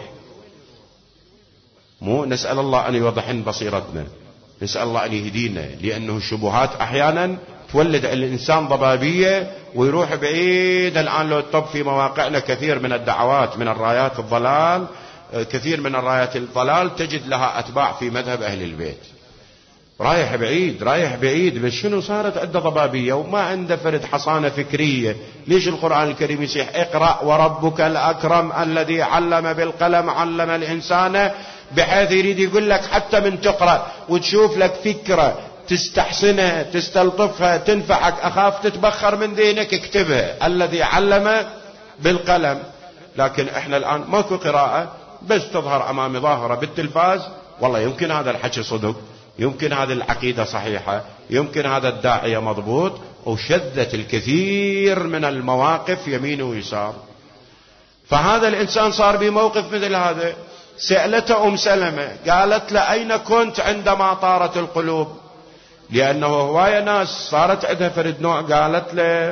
مو نسأل الله أن يوضح بصيرتنا، نسأل الله أن يهدينا، لأنه الشبهات أحيانا تولد الإنسان ضبابية ويروح بعيد. الآن لو تطب في مواقعنا كثير من الدعوات من الرايات الضلال، كثير من الرايات الضلال تجد لها أتباع في مذهب أهل البيت، رايح بعيد رايح بعيد. بس شنو صارت عنده ضبابية وما عنده فرد حصانة فكرية. ليش القرآن الكريم يصيح اقرأ وربك الأكرم الذي علم بالقلم علم الإنسان، بحيث يريد يقول لك حتى من تقرأ وتشوف لك فكرة تستحسنها تستلطفها تنفعك، أخاف تتبخر من دينك، اكتبها الذي علم بالقلم. لكن احنا الآن ماكو قراءة، بس تظهر أمامي ظاهرة بالتلفاز، والله يمكن هذا الحكي صدق، يمكن هذه العقيدة صحيحة، يمكن هذا الداعية مضبوط، وشذت الكثير من المواقف يمين ويسار. فهذا الإنسان صار بموقف مثل هذا. سألته أم سلمة قالت له أين كنت عندما طارت القلوب؟ لأنه هواية ناس صارت عندها فرد نوع. قالت له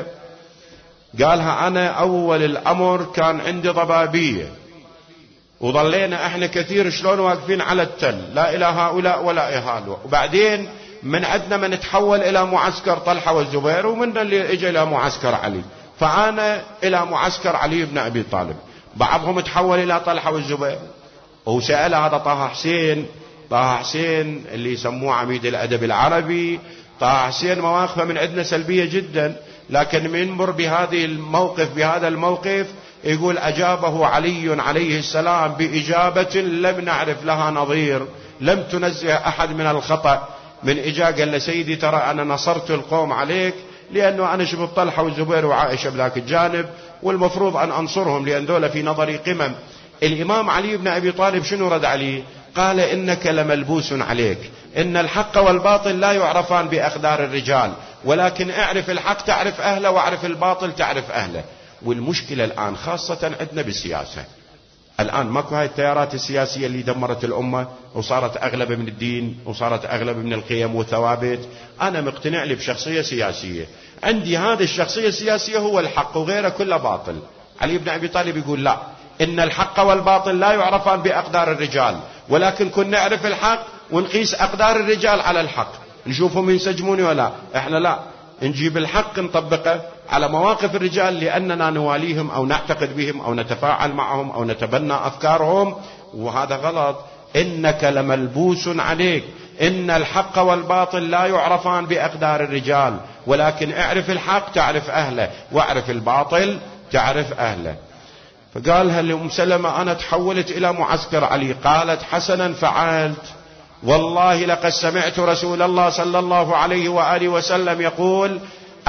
قالها أنا أول الأمر كان عندي ضبابية، وظلينا احنا كثير شلون واقفين على التل، لا إلى هؤلاء ولا إلى هؤلاء. وبعدين من عندنا من تحول إلى معسكر طلحة والزبير، ومن اللي اجى إلى معسكر علي، فأنا إلى معسكر علي بن أبي طالب. بعضهم تحول إلى طلحة والزبير. وسأل هذا طه حسين، طه حسين اللي يسموه عميد الأدب العربي. طه حسين مواقفه من عندنا سلبية جدا، لكن من يمر بهذه الموقف بهذا الموقف يقول أجابه علي عليه السلام بإجابة لم نعرف لها نظير، لم تنزه أحد من الخطأ. من إجا قال له سيدي ترى أنا نصرت القوم عليك، لأنه أنا شبه طلحة والزبير وعائشة بذاك الجانب، والمفروض أن أنصرهم لأن ذولا في نظري قمم. الإمام علي بن أبي طالب شنو رد عليه؟ قال إنك لملبوس عليك، إن الحق والباطل لا يعرفان بأقدار الرجال، ولكن اعرف الحق تعرف أهله، واعرف الباطل تعرف أهله. والمشكلة الآن خاصة عندنا بالسياسة، الآن ماكو هاي التيارات السياسية اللي دمرت الأمة وصارت أغلب من الدين وصارت أغلب من القيم والثوابت. أنا مقتنع لي بشخصية سياسية، عندي هذه الشخصية السياسية هو الحق وغيره كله باطل. علي بن أبي طالب يقول لا، إن الحق والباطل لا يعرفان بأقدار الرجال، ولكن كن نعرف الحق ونقيس أقدار الرجال على الحق، نشوفهم ينسجمون ولا احنا لا، نجيب الحق نطبقه على مواقف الرجال لأننا نواليهم أو نعتقد بهم أو نتفاعل معهم أو نتبنى أفكارهم، وهذا غلط. إنك لملبوس عليك، إن الحق والباطل لا يعرفان بأقدار الرجال، ولكن اعرف الحق تعرف أهله، واعرف الباطل تعرف أهله. فقالها لأم سلمة أنا تحولت إلى معسكر علي. قالت حسنا فعلت، والله لقد سمعت رسول الله صلى الله عليه وآله وسلم يقول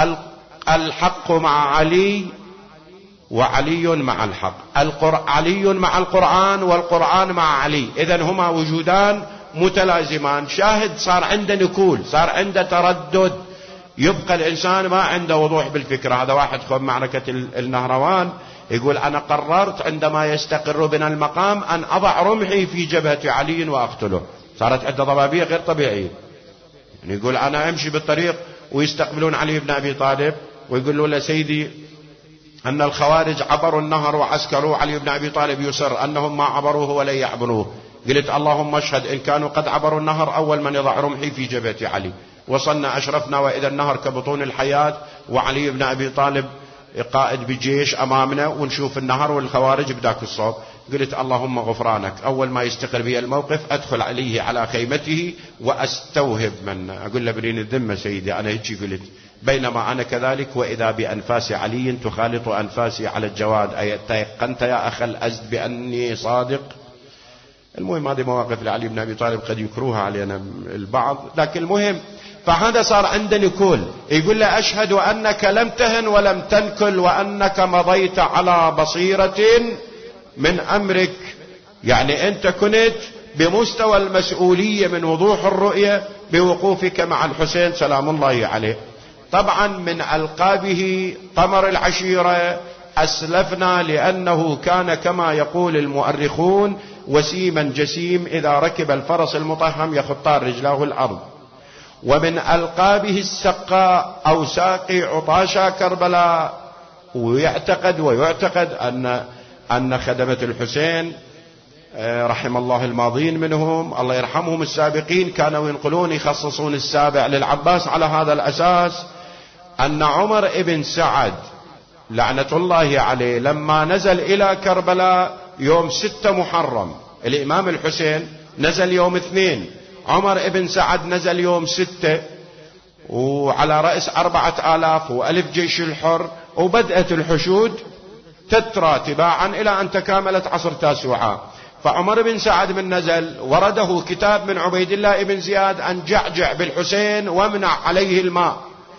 الحق مع علي وعلي مع الحق، علي مع القرآن والقرآن مع علي، إذن هما وجودان متلازمان. شاهد صار عنده نكول، صار عنده تردد، يبقى الإنسان ما عنده وضوح بالفكرة. هذا واحد خب معركة النهروان يقول أنا قررت عندما يستقر بنا المقام أن أضع رمحي في جبهة علي وأقتله. صارت عنده ضبابية غير طبيعية، يعني يقول أنا أمشي بالطريق ويستقبلون علي بن أبي طالب ويقولوا له سيدي أن الخوارج عبروا النهر وعسكروا، علي بن أبي طالب يصر أنهم ما عبروه ولن يعبروه. قلت اللهم اشهد إن كانوا قد عبروا النهر أول من يضع رمحي في جبهة علي. وصلنا أشرفنا وإذا النهر كبطون الحياة، وعلي بن أبي طالب قائد بجيش أمامنا، ونشوف النهر والخوارج بداك الصوب. قلت اللهم غفرانك، أول ما يستقر بي الموقف أدخل عليه على خيمته وأستوهب من أقول له برين الذمة سيدي. أنا هيك قلت بينما أنا كذلك وإذا بأنفاس علي تخالط أنفاسي على الجواد، أي تيقنت يا أخ الأزد بأني صادق. المهم هذه مواقف لعلي بن أبي طالب قد يكروها علينا البعض، لكن المهم فهذا صار عنده نكول. يقول له أشهد أنك لم تهن ولم تنكل، وأنك مضيت على بصيرة من أمرك، يعني أنت كنت بمستوى المسؤولية من وضوح الرؤية بوقوفك مع الحسين سلام الله عليه. طبعا من ألقابه قمر العشيرة أسلفنا، لأنه كان كما يقول المؤرخون وسيما جسيم، إذا ركب الفرس المطهم يخطان رجلاه الأرض. ومن ألقابه السقاء أو ساقي عطاشا كربلاء. ويعتقد ويعتقد أن أن خدمة الحسين رحم الله الماضين منهم الله يرحمهم السابقين كانوا ينقلون يخصصون السابع للعباس على هذا الأساس، أن عمر ابن سعد لعنة الله عليه لما نزل إلى كربلاء يوم ستة محرم، الإمام الحسين نزل يوم اثنين، عمر ابن سعد نزل يوم ستة، وعلى رأس أربعة آلاف وألف جيش الحر، وبدأت الحشود تترى تباعا إلى أن تكاملت عصر تاسوعا. فعمر بن سعد من نزل ورده كتاب من عبيد الله بن زياد أن جعجع بالحسين وامنع عليه الماء.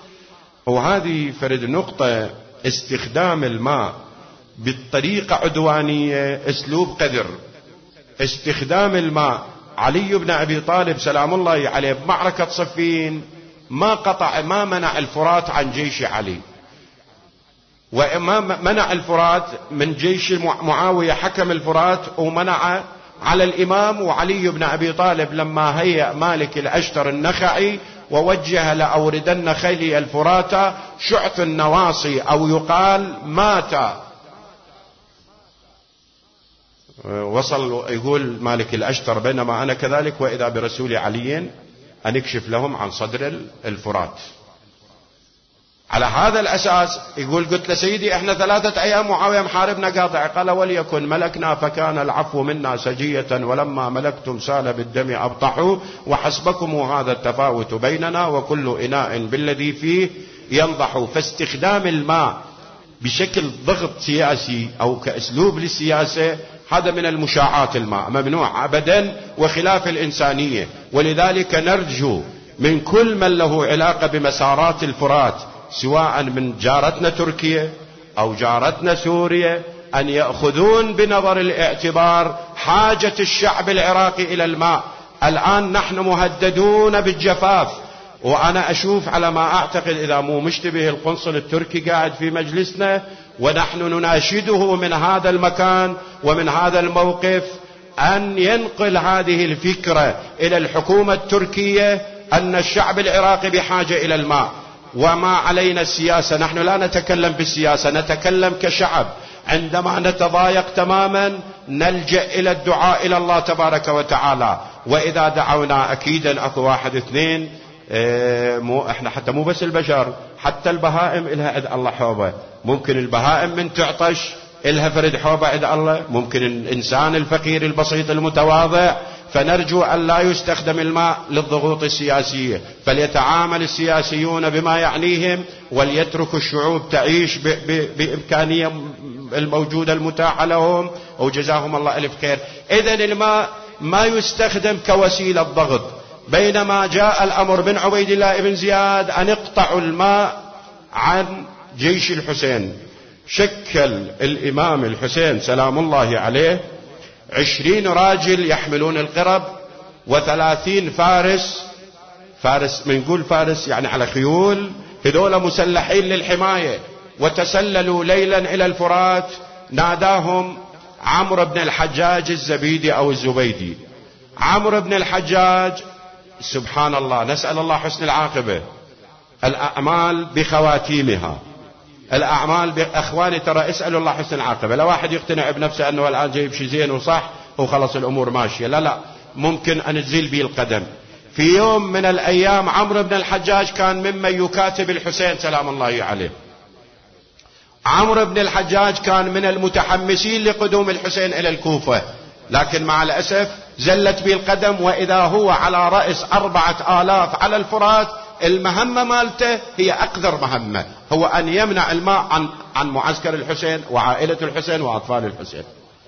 وهذه فرد نقطة، استخدام الماء بالطريقة عدوانية اسلوب قذر. استخدام الماء، علي بن أبي طالب سلام الله عليه بمعركة صفين ما قطع ما منع الفرات عن جيش علي، وما منع الفرات من جيش معاوية، حكم الفرات ومنع على الإمام. وعلي بن أبي طالب لما هيأ مالك الأشتر النخعي ووجه لأوردن خيلي الفرات شعث النواصي أو يقال مات، وصل يقول مالك الأشتر بينما أنا كذلك وإذا برسول علي أن يكشف لهم عن صدر الفرات. على هذا الأساس يقول قلت لسيدي احنا ثلاثة أيام معاوية محاربنا قاطع، قال وليكن ملكنا فكان العفو منا سجية، ولما ملكتم سال بالدم أبطحوا، وحسبكم هذا التفاوت بيننا وكل إناء بالذي فيه ينضح. فاستخدام الماء بشكل ضغط سياسي أو كأسلوب للسياسة هذا من المشاعات، الماء ممنوع أبدا وخلاف الإنسانية. ولذلك نرجو من كل من له علاقة بمسارات الفرات، سواء من جارتنا تركيا أو جارتنا سوريا أن يأخذون بنظر الاعتبار حاجة الشعب العراقي إلى الماء. الآن نحن مهددون بالجفاف، وأنا أشوف على ما أعتقد إذا مو مشتبه القنصل التركي قاعد في مجلسنا، ونحن نناشده من هذا المكان ومن هذا الموقف أن ينقل هذه الفكرة إلى الحكومة التركية أن الشعب العراقي بحاجة إلى الماء. وما علينا السياسة، نحن لا نتكلم بالسياسة، نتكلم كشعب. عندما نتضايق تماما نلجأ إلى الدعاء إلى الله تبارك وتعالى، وإذا دعونا أكيدا أكو واحد اثنين. اه مو احنا حتى مو بس البشر، حتى البهائم إلها عند الله حوبة. ممكن البهائم من تعطش إلها فرد حوبة عند الله، ممكن الإنسان الفقير البسيط المتواضع. فنرجو أن لا يستخدم الماء للضغوط السياسية، فليتعامل السياسيون بما يعنيهم، وليتركوا الشعوب تعيش ب ب بإمكانية الموجودة المتاحة لهم، وجزاهم الله ألف خير. إذن الماء ما يستخدم كوسيلة ضغط، بينما جاء الأمر من عبيد الله بن زياد أن اقطعوا الماء عن جيش الحسين. شكل الإمام الحسين سلام الله عليه عشرين راجل يحملون القرب، وثلاثين فارس، فارس منقول فارس يعني على خيول، هذول مسلحين للحماية. وتسللوا ليلا إلى الفرات، ناداهم عمرو بن الحجاج الزبيدي أو الزبيدي. عمرو بن الحجاج سبحان الله، نسأل الله حسن العاقبة. الأعمال بخواتيمها، الأعمال بأخواني ترى اسألوا الله حسن العاقبة. لا واحد يقتنع بنفسه أنه الآن جايب شيء زين وصح وخلص الأمور ماشية، لا لا، ممكن أن تزيل به القدم. في يوم من الأيام عمرو بن الحجاج كان ممن يكاتب الحسين سلام الله عليه. عمرو بن الحجاج كان من المتحمسين لقدوم الحسين إلى الكوفة، لكن مع الأسف زلت به القدم، وإذا هو على رأس أربعة آلاف على الفرات. المهمة مالته هي أقدر مهمة، هو أن يمنع الماء عن, عن معسكر الحسين وعائلة الحسين وأطفال الحسين.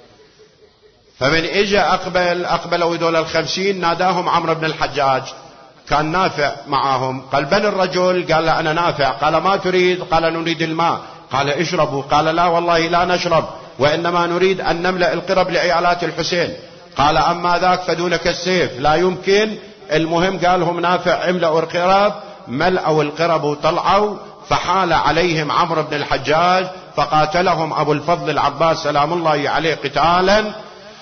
فمن إجا أقبل أقبلوا دول الخمسين، ناداهم عمرو بن الحجاج. كان نافع معهم، قال بل الرجل؟ قال له أنا نافع. قال ما تريد؟ قال نريد الماء. قال اشربوا. قال لا والله لا نشرب، وإنما نريد أن نملأ القرب لعيالات الحسين. قال أما ذاك فدونك السيف، لا يمكن. المهم قالهم نافع املأوا القرب، ملأوا القرب وطلعوا. فحال عليهم عمرو بن الحجاج فقاتلهم أبو الفضل العباس سلام الله عليه قتالا،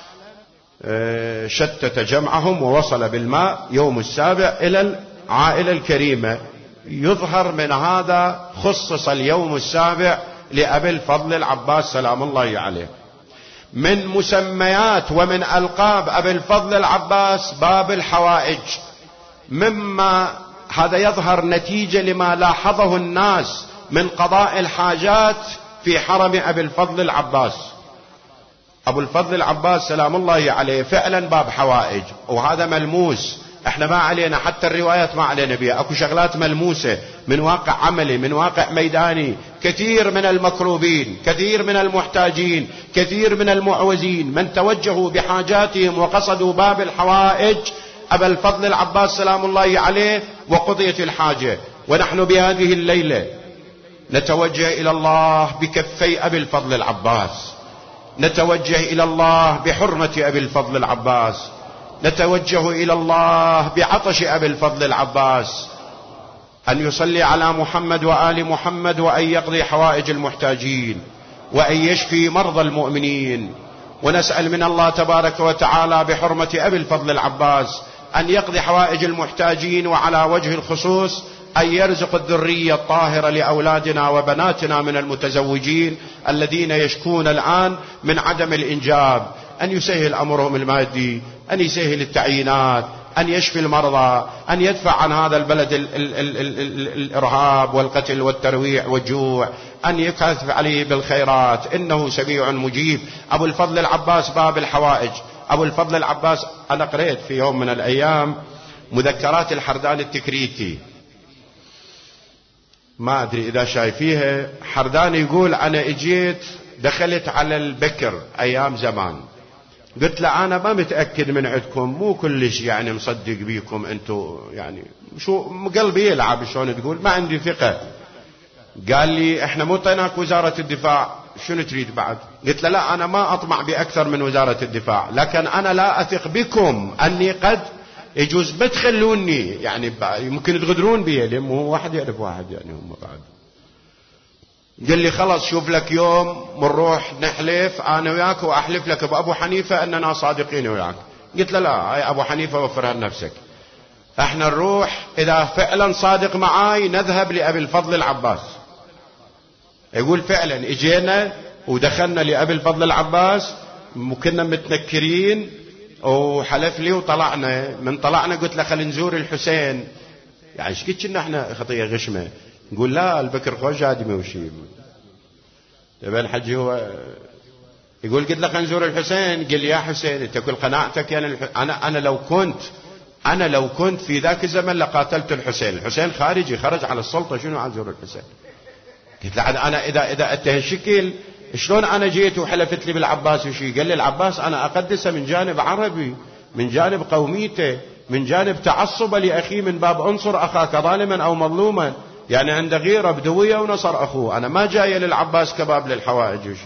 شتت جمعهم ووصل بالماء يوم السابع إلى العائلة الكريمة. يظهر من هذا خصص اليوم السابع لأبي الفضل العباس سلام الله عليه. من مسميات ومن ألقاب أبي الفضل العباس باب الحوائج، مما هذا يظهر نتيجة لما لاحظه الناس من قضاء الحاجات في حرم أبي الفضل العباس. أبو الفضل العباس سلام الله عليه فعلا باب حوائج، وهذا ملموس. احنا ما علينا حتى الروايات ما علينا بها، اكو شغلات ملموسة من واقع عملي، من واقع ميداني. كثير من المكروبين، كثير من المحتاجين، كثير من المعوزين من توجهوا بحاجاتهم وقصدوا باب الحوائج أبا الفضل العباس سلام الله عليه، وقضيت الحاجة. ونحن بهذه الليلة نتوجه إلى الله بكفي أبي الفضل العباس، نتوجه إلى الله بحرمة أبي الفضل العباس، نتوجه إلى الله بعطش أبي الفضل العباس، أن يصلي على محمد وآل محمد، وأن يقضي حوائج المحتاجين، وأن يشفي مرضى المؤمنين. ونسأل من الله تبارك وتعالى بحرمة أبي الفضل العباس أن يقضي حوائج المحتاجين، وعلى وجه الخصوص أن يرزق الذرية الطاهرة لأولادنا وبناتنا من المتزوجين الذين يشكون الآن من عدم الإنجاب، أن يسهل أمرهم المادي، أن يسهل التعيينات، أن يشفي المرضى، أن يدفع عن هذا البلد ال ال ال ال ال الإرهاب والقتل والترويع والجوع، أن يكثف عليه بالخيرات، إنه سميع مجيب. أبو الفضل العباس باب الحوائج. أبو الفضل العباس، أنا قرأت في يوم من الأيام مذكرات الحردان التكريتي، ما أدري إذا شايفيها. حردان يقول أنا إجيت دخلت على البكر أيام زمان، قلت له أنا ما متأكد من عندكم، مو كلش يعني مصدق بيكم أنتوا، يعني شو قلبي يلعب شلون تقول، ما عندي ثقة. قال لي إحنا مو طيناك وزارة الدفاع، شنو تريد بعد؟ قلت له لا أنا ما أطمع بأكثر من وزارة الدفاع، لكن أنا لا أثق بكم أني قد يجوز بتخلوني يعني ممكن تغدرون بي، لأن هو واحد يعرف واحد يعني هم بعد. قال لي خلاص شوف لك يوم منروح نحلف أنا وياك وأحلف لك بأبو حنيفة أننا صادقين وياك. قلت له لا هاي أبو حنيفة وفرها لنفسك، احنا نروح إذا فعلا صادق معاي نذهب لأبي الفضل العباس. يقول فعلا اجينا ودخلنا لأبي الفضل العباس وكنا متنكرين وحلف لي وطلعنا. من طلعنا قلت له خلينا نزور الحسين، يعني ايش قلت كنا احنا خطيه غشمه. نقول لا البكر خوش ادمي وشي تبع الحجي هو يقول قلت له خلينا نزور الحسين. قال لي يا حسين انت كل قناعتك يعني انا انا لو كنت انا لو كنت في ذاك الزمن لقاتلت الحسين. الحسين خارجي خرج على السلطه، شنو عاد زور الحسين؟ قلت له انا اذا اذا انت هالشكل شلون انا جيت وحلفت لي بالعباس وشي؟ قال لي العباس انا اقدسه من جانب عربي، من جانب قوميته، من جانب تعصبه لاخيه، من باب انصر اخاك ظالما او مظلوما، يعني عنده غيره بدويه ونصر اخوه. انا ما جايه للعباس كباب للحوائج وشي.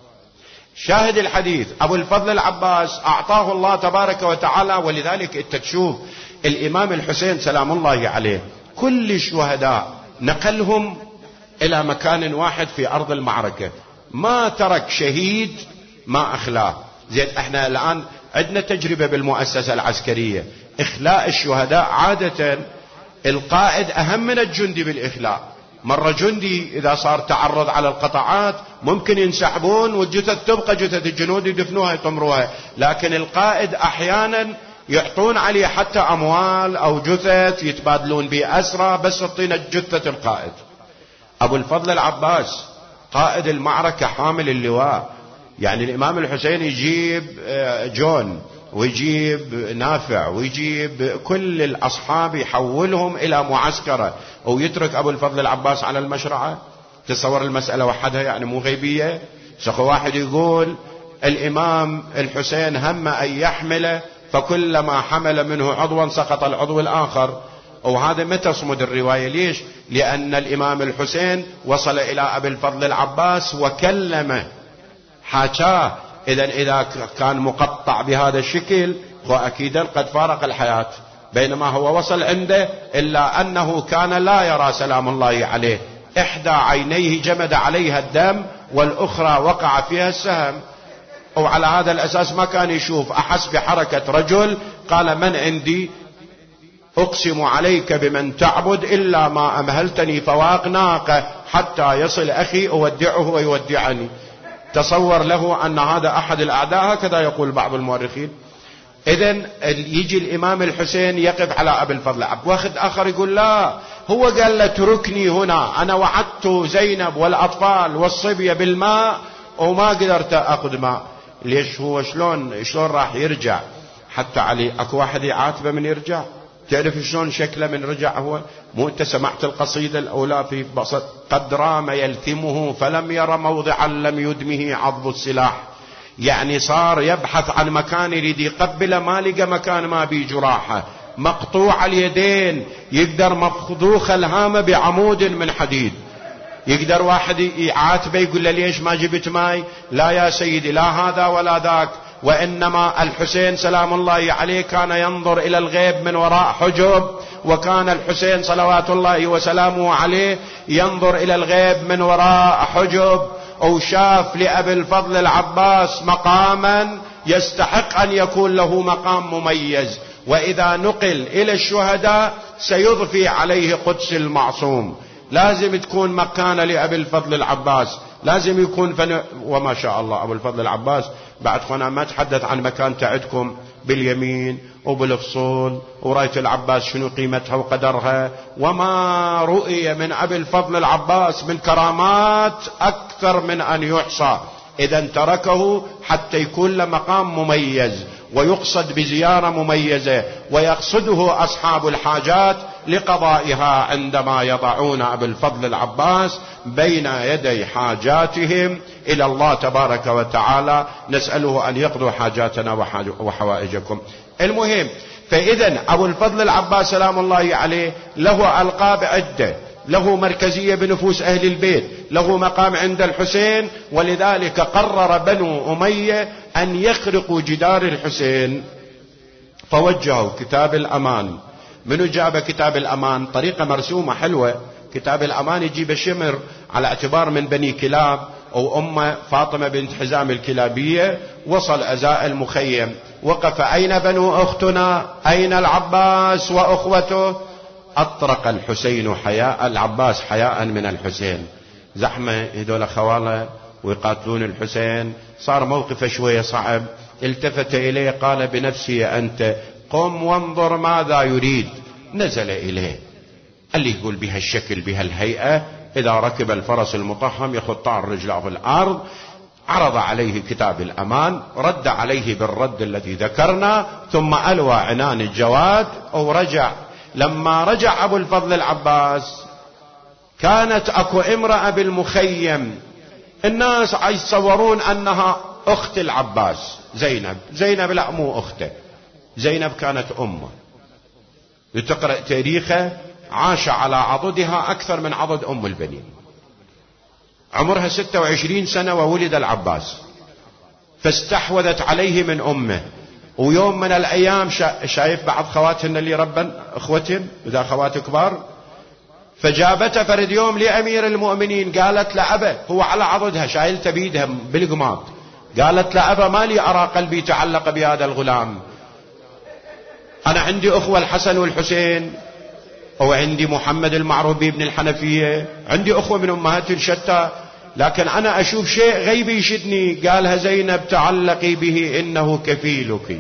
شاهد الحديث ابو الفضل العباس اعطاه الله تبارك وتعالى، ولذلك انت تشوف الامام الحسين سلام الله عليه كل الشهداء نقلهم الى مكان واحد في ارض المعركه، ما ترك شهيد ما اخلاه. زين احنا الان عندنا تجربه بالمؤسسه العسكريه، اخلاء الشهداء عاده القائد اهم من الجندي بالاخلاء. مرة جندي إذا صار تعرض على القطعات ممكن ينسحبون والجثث تبقى جثث الجنود يدفنوها يطمروها، لكن القائد أحيانا يعطون عليه حتى أموال أو جثث يتبادلون به أسرى بس يعطينا جثة القائد. أبو الفضل العباس قائد المعركة حامل اللواء، يعني الإمام الحسين يجيب جون ويجيب نافع ويجيب كل الأصحاب يحولهم إلى معسكرة ويترك أبو الفضل العباس على المشرعة. تصور المسألة وحدها يعني مو غيبية. سخو واحد يقول الإمام الحسين هم أن يحمله فكلما حمل منه عضوا سقط العضو الآخر، وهذا ما تصمد الرواية. ليش؟ لأن الإمام الحسين وصل إلى أبي الفضل العباس وكلمه حاشاه. إذا إذا كان مقطع بهذا الشكل فأكيدا قد فارق الحياة، بينما هو وصل عنده إلا أنه كان لا يرى سلام الله عليه، إحدى عينيه جمد عليها الدم والأخرى وقع فيها السهم، وعلى هذا الأساس ما كان يشوف. أحس بحركة رجل قال من عندي أقسم عليك بمن تعبد إلا ما أمهلتني فواق ناقة حتى يصل أخي أودعه ويودعني. تصور له أن هذا أحد الأعداء، هكذا يقول بعض المؤرخين. إذن يجي الإمام الحسين يقف على أبي الفضل عبد، واخد آخر يقول لا هو قال له اتركني هنا، أنا وعدت زينب والأطفال والصبية بالماء وما قدرت أخذ ماء. ليش هو شلون شلون راح يرجع؟ حتى علي أكو واحد يعاتبه من يرجع. تعرف شلون شكله من رجع؟ هو مو انت سمعت القصيدة الأولى في بسط قد رام يلثمه فلم ير موضعا لم يدمه عض السلاح، يعني صار يبحث عن مكان يريد يقبله ما لقى مكان ما بيه جراحه، مقطوع اليدين، يقدر مفضوخ الهامة بعمود من حديد. يقدر واحد يعاتبه يقول له ليش ما جبت ماي؟ لا يا سيدي لا هذا ولا ذاك، وإنما الحسين سلام الله عليه كان ينظر إلى الغيب من وراء حجب، وكان الحسين صلوات الله وسلامه عليه ينظر إلى الغيب من وراء حجب، وشاف لأبي الفضل العباس مقاما يستحق أن يكون له مقام مميز، وإذا نقل إلى الشهداء سيضفي عليه قدس المعصوم. لازم تكون مكانة لأبي الفضل العباس، لازم يكون فن... وما شاء الله أبو الفضل العباس بعد خنا ما تحدث عن مكان تعدكم باليمين وبالفصول، وراية العباس شنو قيمتها وقدرها، وما رؤية من أبي الفضل العباس من كرامات أكثر من أن يحصى. إذا تركه حتى يكون له مقام مميز ويقصد بزيارة مميزة، ويقصده أصحاب الحاجات لقضائها عندما يضعون أبي الفضل العباس بين يدي حاجاتهم إلى الله تبارك وتعالى. نسأله أن يقضوا حاجاتنا وحوائجكم. المهم، فإذا أبو الفضل العباس سلام الله عليه له ألقاب عدة، له مركزية بنفوس أهل البيت، له مقام عند الحسين، ولذلك قرر بنو أمية أن يخرقوا جدار الحسين، فوجهوا كتاب الأمان. منو جاب كتاب الأمان؟ طريقة مرسومة حلوة. كتاب الأمان يجيب شمر على اعتبار من بني كلاب، أو أم فاطمة بنت حزام الكلابية. وصل أزاء المخيم، وقف: أين بنو أختنا؟ أين العباس وأخوته؟ أطرق الحسين حياء العباس حياء من الحسين. زحمة هذول خواله ويقاتلون الحسين، صار موقفه شوية صعب. التفت إليه قال: بنفسي أنت، قم وانظر ماذا يريد. نزل إليه. اللي يقول بهالشكل بهالهيئة، إذا ركب الفرس المطهم يخطع الرجل في الأرض. عرض عليه كتاب الأمان، رد عليه بالرد الذي ذكرنا، ثم ألوى عنان الجواد ورجع. لما رجع أبو الفضل العباس، كانت أكو امرأة بالمخيم، الناس يتصورون أنها أخت العباس زينب. زينب لا، مو أخته، زينب كانت أمه. لتقرأ تاريخه، عاش على عضدها أكثر من عضد أم البنين. عمرها ستة وعشرين سنة وولد العباس، فاستحوذت عليه من أمه. ويوم من الأيام شايف بعض خواتهن اللي ربن أخوتهن، إذا خوات كبار، فجابته فرد يوم لأمير المؤمنين، قالت لأبا، هو على عضدها شايلته بيدها بالقماط، قالت لأبا: ما لي أرى قلبي تعلق بهذا الغلام، أنا عندي أخوة الحسن والحسين، أو عندي محمد المعروف بابن الحنفية، عندي أخوة من أمهات شتى، لكن أنا أشوف شيء غيبي يشدني. قالها: زينب تعلقي به، إنه كفيلك،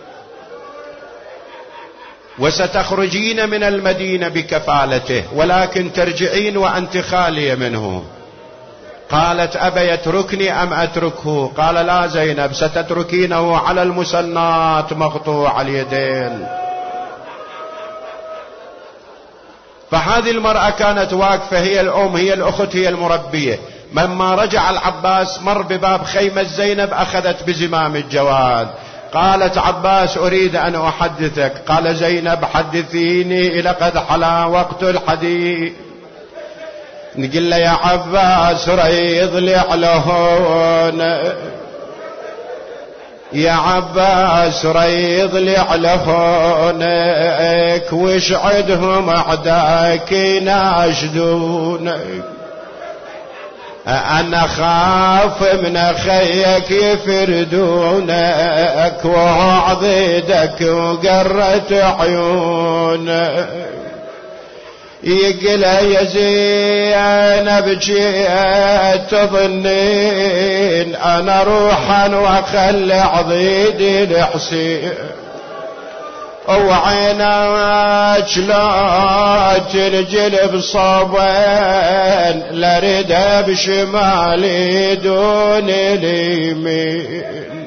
وستخرجين من المدينة بكفالته، ولكن ترجعين وأنت خالية منه. قالت: أبا يتركني أم أتركه؟ قال: لا زينب، ستتركينه على المسنات مقطوع اليدين. فهذه المرأة كانت واقفة، هي الأم، هي الأخت، هي المربية. لما رجع العباس مر بباب خيمة زينب، أخذت بزمام الجواد. قالت: عباس أريد أن أحدثك. قال: زينب حدثيني، لقد حلا وقت الحديث. نقول له: يا عباس ريض لي علهون، يا عباس ريض لي علهونك، وش عدهم أعداك يناشدونك، أنا خاف من خيك يفردونك، وعضيدك وقرت عيونك. يقول يا زينب جيت تظنين أنا روحا وأخلي عضيدي الحسين، وعيناك لا تنجلب صوبين، لرد بشمالي دون اليمين.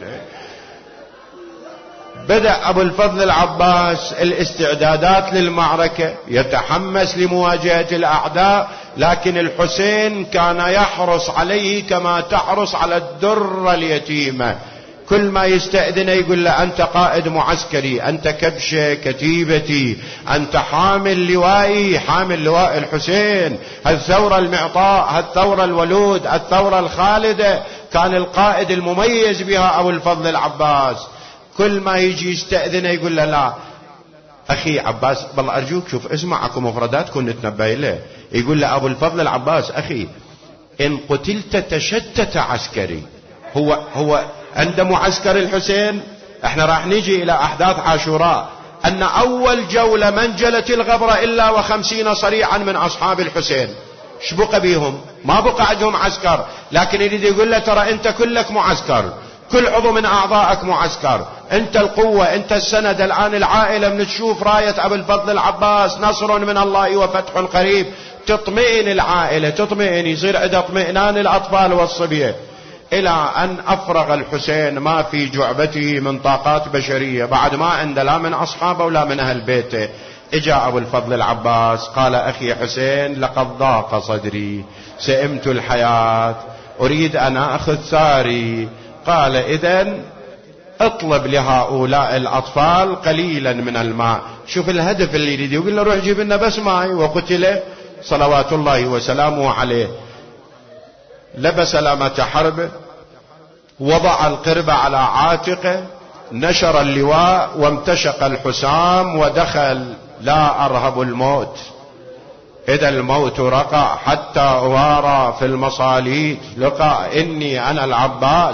بدأ أبو الفضل العباس الاستعدادات للمعركة، يتحمس لمواجهة الأعداء، لكن الحسين كان يحرص عليه كما تحرص على الدرة اليتيمة. كل ما يستأذن يقول له: أنت قائد معسكري، أنت كبشة كتيبتي، أنت حامل لوائي، حامل لواء الحسين، هالثورة المعطاء، هالثورة الولود، الثورة الخالدة. كان القائد المميز بها أبو الفضل العباس. كل ما يجي يستأذن يقول له: لا أخي عباس، بالله أرجوك شوف اسمع أكو مفرداتكم نتنبه له. يقول له أبو الفضل العباس: أخي إن قتلت تشتت عسكري. هو هو عند معسكر الحسين، احنا راح نجي إلى أحداث عاشوراء، أن أول جولة منجلت الغبرة إلا وخمسين صريعا من أصحاب الحسين. ايش بقى بيهم؟ ما بقى عندهم عسكر، لكن يريد يقول له: ترى أنت كلك معسكر، كل عضو من أعضائك معسكر، أنت القوة، أنت السند. الآن العائلة من تشوف راية أبو الفضل العباس نصر من الله وفتح قريب، تطمئن العائلة، تطمئن، يصير عندها اطمئنان الأطفال والصبية. إلى أن أفرغ الحسين ما في جعبته من طاقات بشرية، بعد ما عنده لا من أصحابه ولا من أهل بيته. إجا أبو الفضل العباس قال: أخي حسين، لقد ضاق صدري، سئمت الحياة، أريد أن أخذ ثاري. قال: إذن اطلب لهؤلاء الأطفال قليلا من الماء. شوف الهدف اللي يريد، يقول له: روح جيب لنا بس ماء. وقتل صلوات الله وسلامه عليه لبس لامة حربه، وضع القربة على عاتقه، نشر اللواء وامتشق الحسام ودخل. لا أرهب الموت، إذا الموت رقع حتى أوارى في المصاليد لقى إني أنا العباس.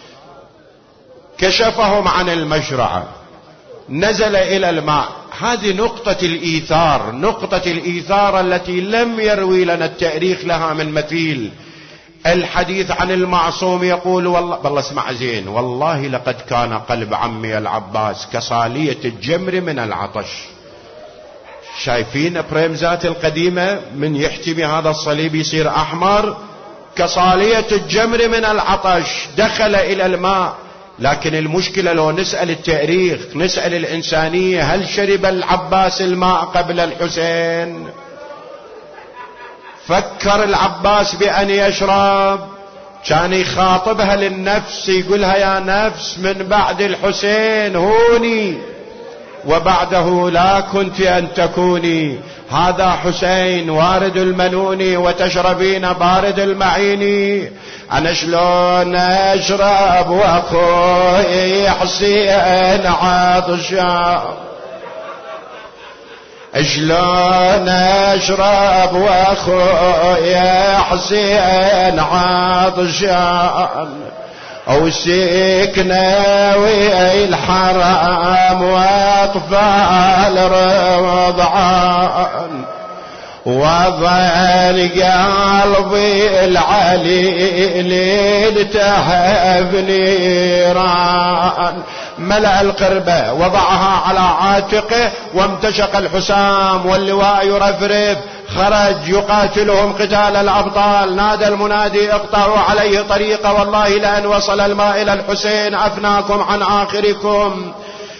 كشفهم عن المشرعة، نزل إلى الماء. هذه نقطة الإيثار، نقطة الإيثار التي لم يروي لنا التاريخ لها من مثيل. الحديث عن المعصوم يقول والله بالله اسمع زين، والله لقد كان قلب عمي العباس كصالية الجمر من العطش. شايفين بريمزات القديمة من يحتمي هذا الصليب يصير أحمر كصالية الجمر من العطش، دخل إلى الماء. لكن المشكلة لو نسأل التاريخ، نسأل الإنسانية، هل شرب العباس الماء قبل الحسين؟ فكر العباس بأن يشرب، كان يخاطبها للنفس، يقولها يا نفس من بعد الحسين هوني وبعده لا كنت أن تكوني. هذا حسين وارد المنون وتشربين بارد المعين. أنا شلون أشرب وأخوي حسين عطشان، شلون أشرب وأخوي حسين عطشان، وسكنة والحرام واطفال رضعان، وظل قلبي العليل تهب نيران. ملأ القربة وضعها على عاتقه، وامتشق الحسام واللواء يرفرف. خرج يقاتلهم قتال الأبطال. نادى المنادي اقطعوا عليه طريقة، والله لأن وصل الماء إلى الحسين أفناكم عن آخركم.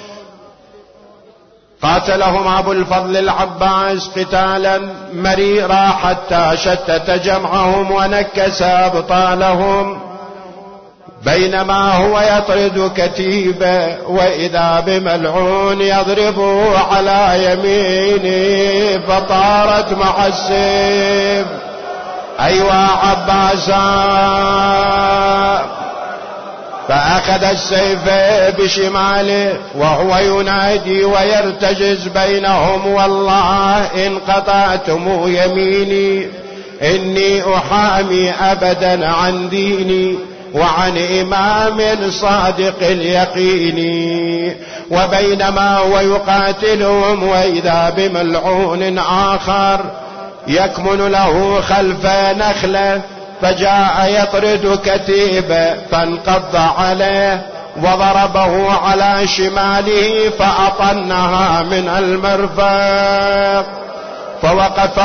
قاتلهم أبو الفضل العباس قتالا مريرا حتى شتت جمعهم ونكس أبطالهم. بينما هو يطرد كتيبه، وإذا بملعون يضرب على يمينه، فطارت مع السيف. أيوة عباسا، فأخذ السيف بشماله وهو ينادي ويرتجز بينهم، والله إن قطعتم يميني إني أحامي أبدا عن ديني وعن إمام صادق اليقين. وبينما هو يقاتلهم، وإذا بملعون آخر يكمن له خلف نخلة، فجاء يطرد كتيبه فانقض عليه وضربه على شماله فأطنها من المرفق، فوقف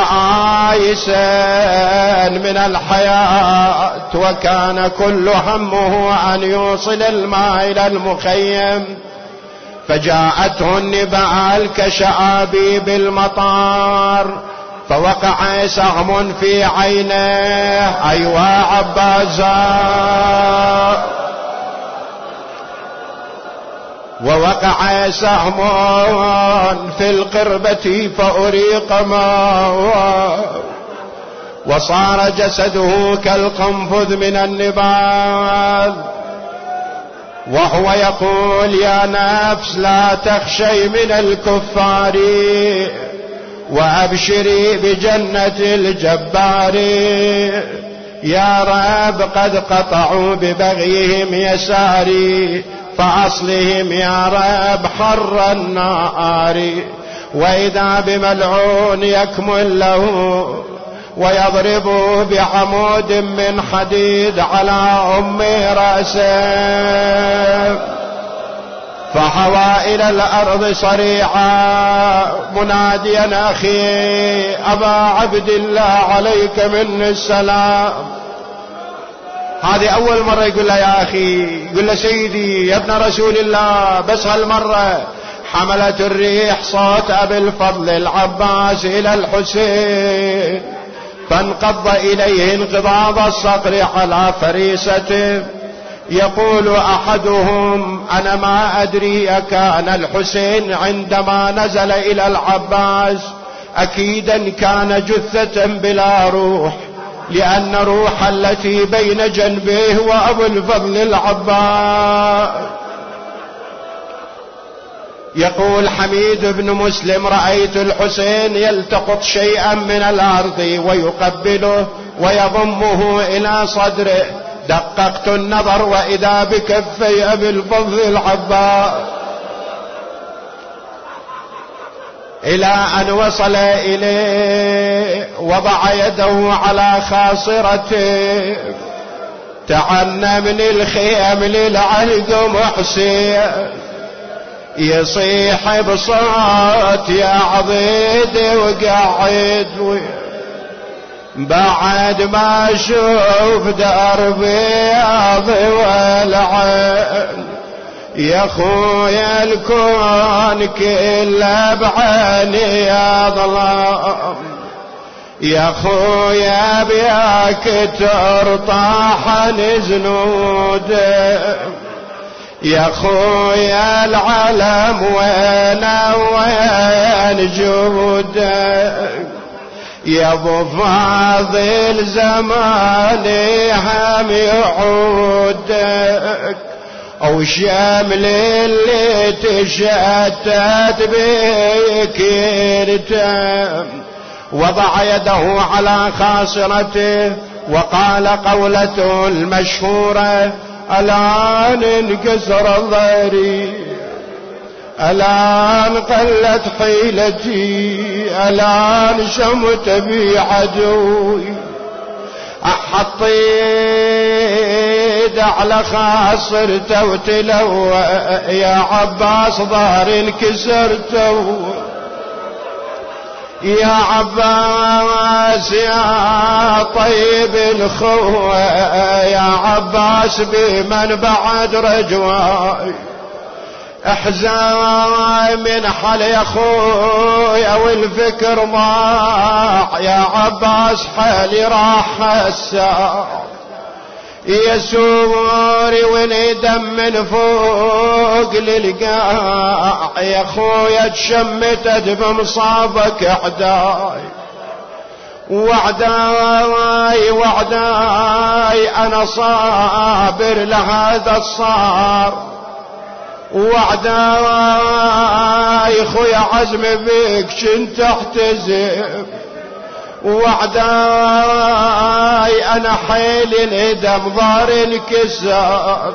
عايسا من الحياة، وكان كل همه أن يوصل الماء إلى المخيم. فجاءته النبال كشآبيب المطار، فوقع سهم في عينه. أيوا عباسا، ووقع سهم في القربة فأريق ماء، وصار جسده كالقنفذ من النبال، وهو يقول يا نفس لا تخشي من الكفار، وأبشري بجنة الجبار. يا رب قد قطعوا ببغيهم يساري، فأصلهم يا رب حر النار. وإذا بملعون يكمل له ويضرب بعمود من حديد على أم رأسه، فحوى إلى الأرض صريعا مناديا أخي أبا عبد الله عليك مني السلام. هذه أول مرة يقول له يا أخي، يقول له سيدي يا ابن رسول الله. بس هالمرة حملت الريح صوت أبي الفضل العباس إلى الحسين، فانقض إليه انقضاض الصقر على فريسته. يقول أحدهم أنا ما أدري أكان الحسين عندما نزل إلى العباس أكيدا كان جثة بلا روح، لأن روح التي بين جنبيه وأبو الفضل العباس. يقول حميد بن مسلم: رأيت الحسين يلتقط شيئا من الأرض ويقبله ويضمه إلى صدره، دققت النظر وإذا بكفي أبي الفضل العباس، إلى أن وصل إليه وضع يده على خاصرته. تعنى من الخيم للعلق محسن يصيح بصوت يا عضيد وقعد، بعد ما شوف دربي ضوى العين، يا خويا الكون كله بعيني يا ظلام، يا خويا بياك ترطاحن زنودك، يا خويا العالم وين وين جودك، يا ابو فاضل زماني هم يعودك، او شامل اللي تشتت بك يرتم. وضع يده على خاصرته وقال قولته المشهورة: الآن انكسر ظهري، الآن قلت حيلتي، الآن شمت بي عدوي، أحط ايد على خاصرته وتلوى يا عباس ظهر انكسرته، يا عباس يا طيب الخوة، يا عباس بمن بعد رجواي، احزاي من حل يا خويا والفكر ضاع، يا عباس حالي راح هسا، يا سوري وندم من فوق للقاع، يا خويا تشمتت بمصابك اعداي، وعداي وعداي انا صابر لهذا الصار، وعداي خويا عزم بك كنت احتزم، وعداي انا حيل ندم ظهر انكسر،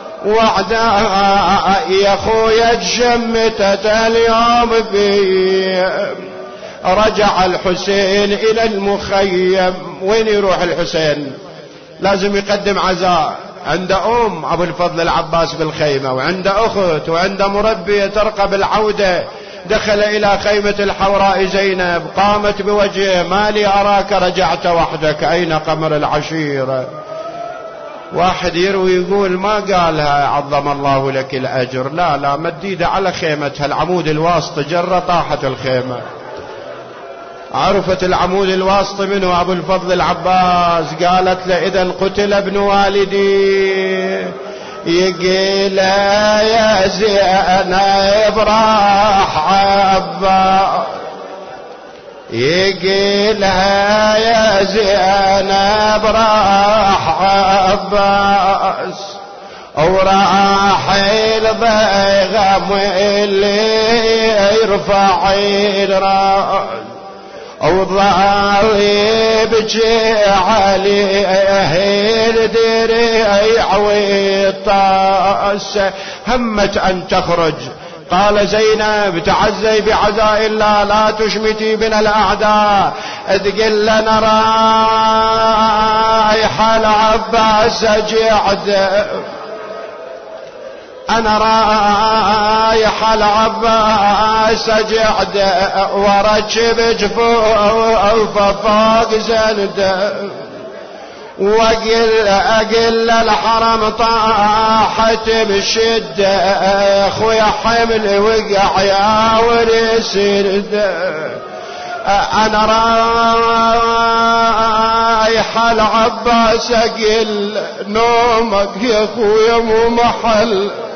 وعداي يا خويا تشمتت اليوم بي. رجع الحسين الى المخيم. وين يروح الحسين؟ لازم يقدم عزاء. عند ام ابو الفضل العباس بالخيمة، وعند اخت، وعند مربية ترقب العودة. دخل الى خيمة الحوراء زينب، قامت بوجهه: ما لي اراك رجعت وحدك، اين قمر العشيرة؟ واحد يروي يقول ما قالها عظم الله لك الاجر، لا لا، مديدة على خيمتها، العمود الواسط جرة طاحت الخيمة. عرفت العمود الواسط منه ابو الفضل العباس، قالت له: اذا قتل ابن والدي يقيل يا زينب راح عباس، يقيل يا زينب راح عباس، وراح الضيغم اللي يرفع الراس، وظل يبكي عليه الدريع والطاس. همت أن تخرج، قال زينب: تعزي بعزاء الله، لا تشمتي بنا الأعداء، تقل لنا رايح العباس جعد، أنا رايح العباس جعد، وركب جفوف فوق زند، وقل أقل الحرم طاحت بشدة، خويا حمل وقع يا ورسد، أنا رايح العباس أقل نومك يا خويا مو محل،